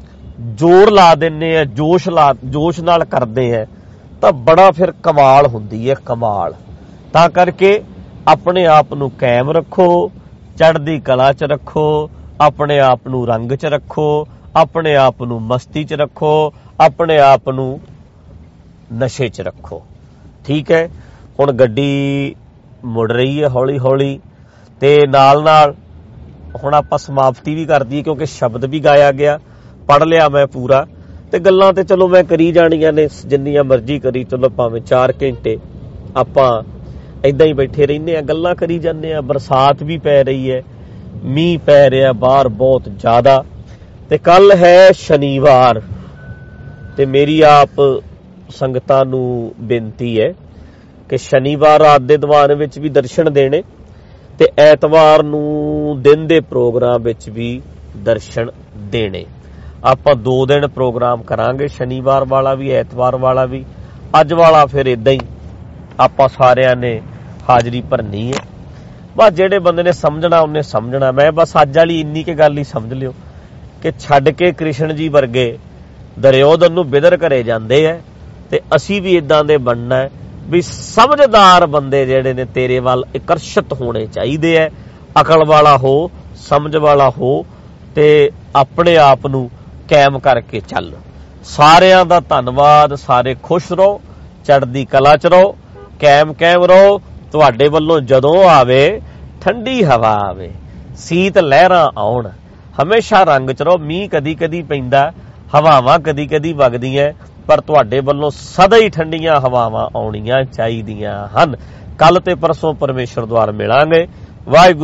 A: ਜ਼ੋਰ ਲਾ ਦਿੰਨੇ ਆ, ਜੋਸ਼ ਲਾ ਜੋਸ਼ ਨਾਲ ਕਰਦੇ ਆ, ਤਾਂ ਬੜਾ ਫਿਰ ਕਮਾਲ ਹੁੰਦੀ ਹੈ, ਕਮਾਲ। ਤਾਂ ਕਰਕੇ ਆਪਣੇ ਆਪ ਨੂੰ ਕਾਇਮ ਰੱਖੋ, ਚੜ੍ਹਦੀ ਕਲਾ 'ਚ ਰੱਖੋ, ਆਪਣੇ ਆਪ ਨੂੰ ਰੰਗ 'ਚ ਰੱਖੋ, ਆਪਣੇ ਆਪ ਨੂੰ ਮਸਤੀ 'ਚ ਰੱਖੋ, ਆਪਣੇ ਆਪ ਨੂੰ ਨਸ਼ੇ 'ਚ ਰੱਖੋ। ਠੀਕ ਹੈ। ਹੁਣ ਗੱਡੀ ਮੁੜ ਰਹੀ ਹੈ ਹੌਲੀ ਹੌਲੀ, ਤੇ ਨਾਲ ਨਾਲ ਹੁਣ ਆਪਾਂ ਸਮਾਪਤੀ ਵੀ ਕਰ ਦਈਏ, ਕਿਉਂਕਿ ਸ਼ਬਦ ਵੀ ਗਾਇਆ ਗਿਆ, ਪੜ੍ਹ ਲਿਆ ਮੈਂ ਪੂਰਾ, ਤੇ ਗੱਲਾਂ ਤੇ ਚਲੋ ਮੈਂ ਕਰੀ ਜਾਣੀਆਂ ਨੇ, ਜਿੰਨੀਆਂ ਮਰਜ਼ੀ ਕਰੀ ਚਲੋ, ਭਾਵੇਂ ਚਾਰ ਘੰਟੇ ਆਪਾਂ ਏਦਾਂ ਹੀ ਬੈਠੇ ਰਹਿੰਦੇ ਆ, ਗੱਲਾਂ ਕਰੀ ਜਾਂਦੇ ਆ। ਬਰਸਾਤ ਵੀ ਪੈ ਰਹੀ ਹੈ, ਮੀਂਹ ਪੈ ਰਿਹਾ ਬਾਹਰ ਬਹੁਤ ਜ਼ਿਆਦਾ, ਤੇ ਕੱਲ ਹੈ ਸ਼ਨੀਵਾਰ, ਤੇ ਮੇਰੀ ਆਪ ਸੰਗਤਾਂ ਨੂੰ ਬੇਨਤੀ ਹੈ ਕਿ ਸ਼ਨੀਵਾਰ ਰਾਤ ਦੇ ਦੀਵਾਨ ਵਿੱਚ ਵੀ ਦਰਸ਼ਨ ਦੇਣੇ, ਤੇ ਐਤਵਾਰ ਨੂੰ ਦਿਨ ਦੇ ਪ੍ਰੋਗਰਾਮ ਵਿੱਚ ਵੀ ਦਰਸ਼ਨ ਦੇਣੇ। ਆਪਾਂ ਦੋ ਦਿਨ ਪ੍ਰੋਗਰਾਮ ਕਰਾਂਗੇ, ਸ਼ਨੀਵਾਰ ਵਾਲਾ ਵੀ ਐਤਵਾਰ ਵਾਲਾ ਵੀ। ਅੱਜ ਵਾਲਾ ਫਿਰ ਏਦਾਂ ਹੀ ਆਪਾਂ ਸਾਰਿਆਂ ਨੇ ਹਾਜ਼ਰੀ ਭਰਨੀ ਹੈ। ਬਸ ਜਿਹੜੇ ਬੰਦੇ ਨੇ ਸਮਝਣਾ ਉਹਨੇ ਸਮਝਣਾ। ਮੈਂ ਬਸ ਅੱਜ ਵਾਲੀ ਇੰਨੀ ਕੁ ਗੱਲ ਹੀ ਸਮਝ ਲਿਓ ਕਿ ਛੱਡ ਕੇ ਕ੍ਰਿਸ਼ਨ ਜੀ ਵਰਗੇ ਦੁਰਯੋਧਨ ਨੂੰ ਬਿਦਰ ਘਰੇ ਜਾਂਦੇ ਹੈ, ਤੇ ਅਸੀਂ ਵੀ ਇਦਾਂ ਦੇ ਬਣਨਾ ਹੈ ਵੀ ਸਮਝਦਾਰ ਬੰਦੇ ਜਿਹੜੇ ਨੇ ਤੇਰੇ ਵੱਲ ਆਕਰਸ਼ਿਤ ਹੋਣੇ ਚਾਹੀਦੇ ਹੈ। ਅਕਲ ਵਾਲਾ ਹੋ, ਸਮਝ ਵਾਲਾ ਹੋ, ਤੇ ਆਪਣੇ ਆਪ ਨੂੰ ਕਾਇਮ ਕਰਕੇ ਚੱਲ। ਸਾਰਿਆਂ ਦਾ ਧੰਨਵਾਦ। ਸਾਰੇ ਖੁਸ਼ ਰਹੋ, ਚੜ੍ਹਦੀ ਕਲਾ 'ਚ ਰਹੋ, ਕਾਇਮ ਕਾਇਮ ਰਹੋ। ਤੁਹਾਡੇ ਵੱਲੋਂ ਜਦੋਂ ਆਵੇ ਠੰਡੀ ਹਵਾ ਆਵੇ, ਸੀਤ ਲਹਿਰਾਂ ਆਉਣ, ਹਮੇਸ਼ਾ ਰੰਗ 'ਚ ਰਹੋ। ਮੀਂਹ ਕਦੀ ਕਦੀ ਪੈਂਦਾ, ਹਵਾਵਾਂ ਕਦੀ ਕਦੀ ਵਗਦੀਆਂ, ਪਰ ਤੁਹਾਡੇ ਵੱਲੋਂ ਸਦਾ ਹੀ ਠੰਡੀਆਂ ਹਵਾਵਾਂ ਆਉਣੀਆਂ ਚਾਹੀਦੀਆਂ ਹਨ। ਕੱਲ ਤੇ ਪਰਸੋਂ ਪਰਮੇਸ਼ਰ ਦੁਆਰ ਮਿਲਾਂਗੇ। ਵਾਹਿਗੁਰੂ।